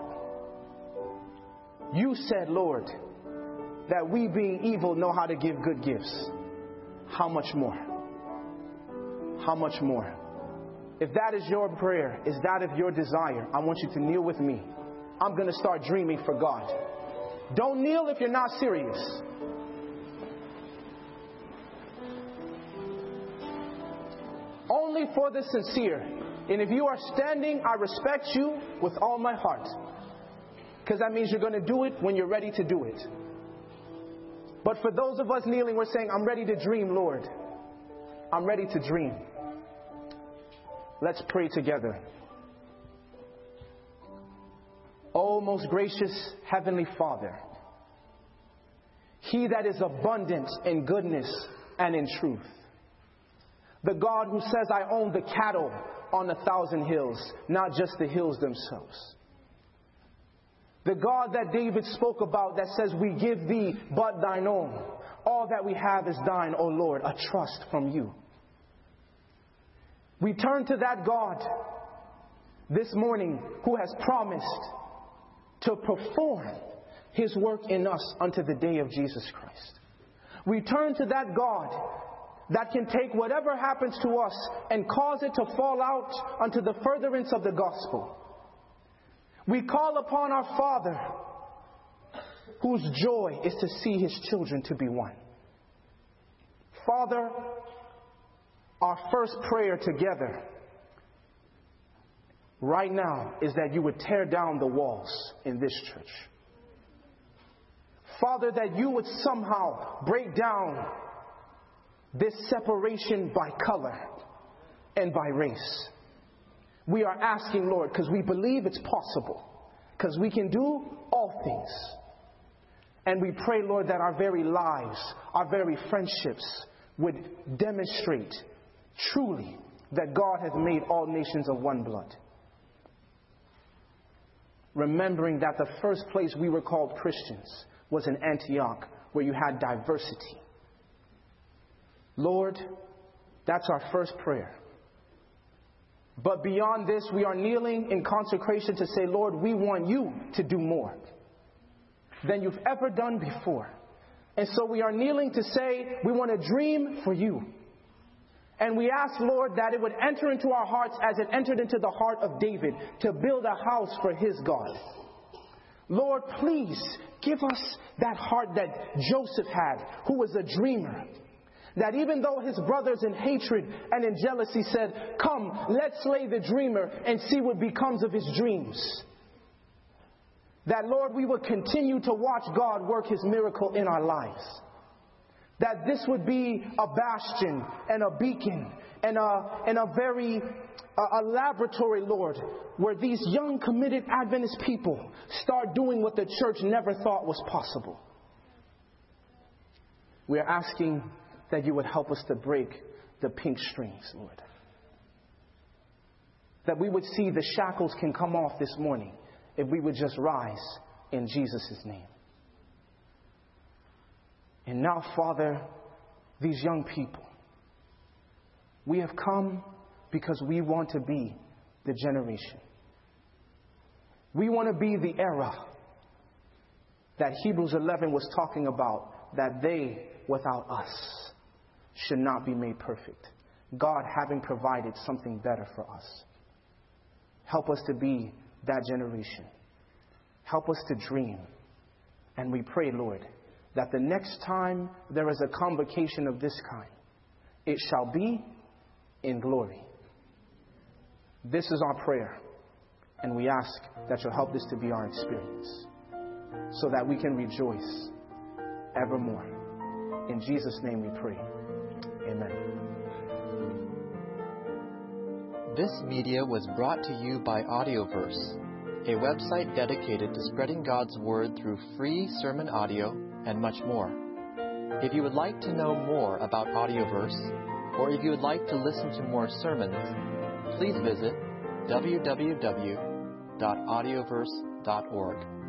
You said, Lord, that we being evil know how to give good gifts. How much more? How much more? If that is your prayer, is that of your desire, I want you to kneel with me. I'm going to start dreaming for God. Don't kneel if you're not serious. Only for the sincere. And if you are standing, I respect you with all my heart. Because that means you're going to do it when you're ready to do it. But for those of us kneeling, we're saying, I'm ready to dream, Lord. I'm ready to dream. Let's pray together. O most gracious Heavenly Father, He that is abundant in goodness and in truth, the God who says, I own the cattle on a thousand hills, not just the hills themselves. The God that David spoke about that says, we give thee but thine own. All that we have is thine, O Lord, a trust from you. We turn to that God this morning who has promised to perform His work in us unto the day of Jesus Christ. We turn to that God that can take whatever happens to us and cause it to fall out unto the furtherance of the gospel. We call upon our Father, whose joy is to see His children to be one. Father, our first prayer together right now is that you would tear down the walls in this church. Father, that you would somehow break down this separation by color and by race. We are asking, Lord, because we believe it's possible, because we can do all things. And we pray, Lord, that our very lives, our very friendships would demonstrate truly that God has made all nations of one blood. Remembering that the first place we were called Christians was in Antioch, where you had diversity. Lord, that's our first prayer. But beyond this, we are kneeling in consecration to say, Lord, we want you to do more than you've ever done before. And so we are kneeling to say, we want to dream for you. And we ask, Lord, that it would enter into our hearts as it entered into the heart of David to build a house for his God. Lord, please give us that heart that Joseph had, who was a dreamer. That even though his brothers in hatred and in jealousy said, come, let's slay the dreamer and see what becomes of his dreams. That, Lord, we would continue to watch God work His miracle in our lives. That this would be a bastion and a beacon and a, and a very a, a laboratory, Lord, where these young committed Adventist people start doing what the church never thought was possible. We are asking that you would help us to break the pink strings, Lord. That we would see the shackles can come off this morning if we would just rise in Jesus' name. And now, Father, these young people, we have come because we want to be the generation. We want to be the era that Hebrews eleven was talking about, that they, without us, should not be made perfect. God having provided something better for us. Help us to be that generation. Help us to dream. And we pray, Lord, that the next time there is a convocation of this kind, it shall be in glory. This is our prayer. And we ask that you'll help this to be our experience, so that we can rejoice evermore. In Jesus' name we pray. Amen. This media was brought to you by Audioverse, a website dedicated to spreading God's Word through free sermon audio and much more. If you would like to know more about Audioverse, or if you would like to listen to more sermons, please visit w w w dot audioverse dot org.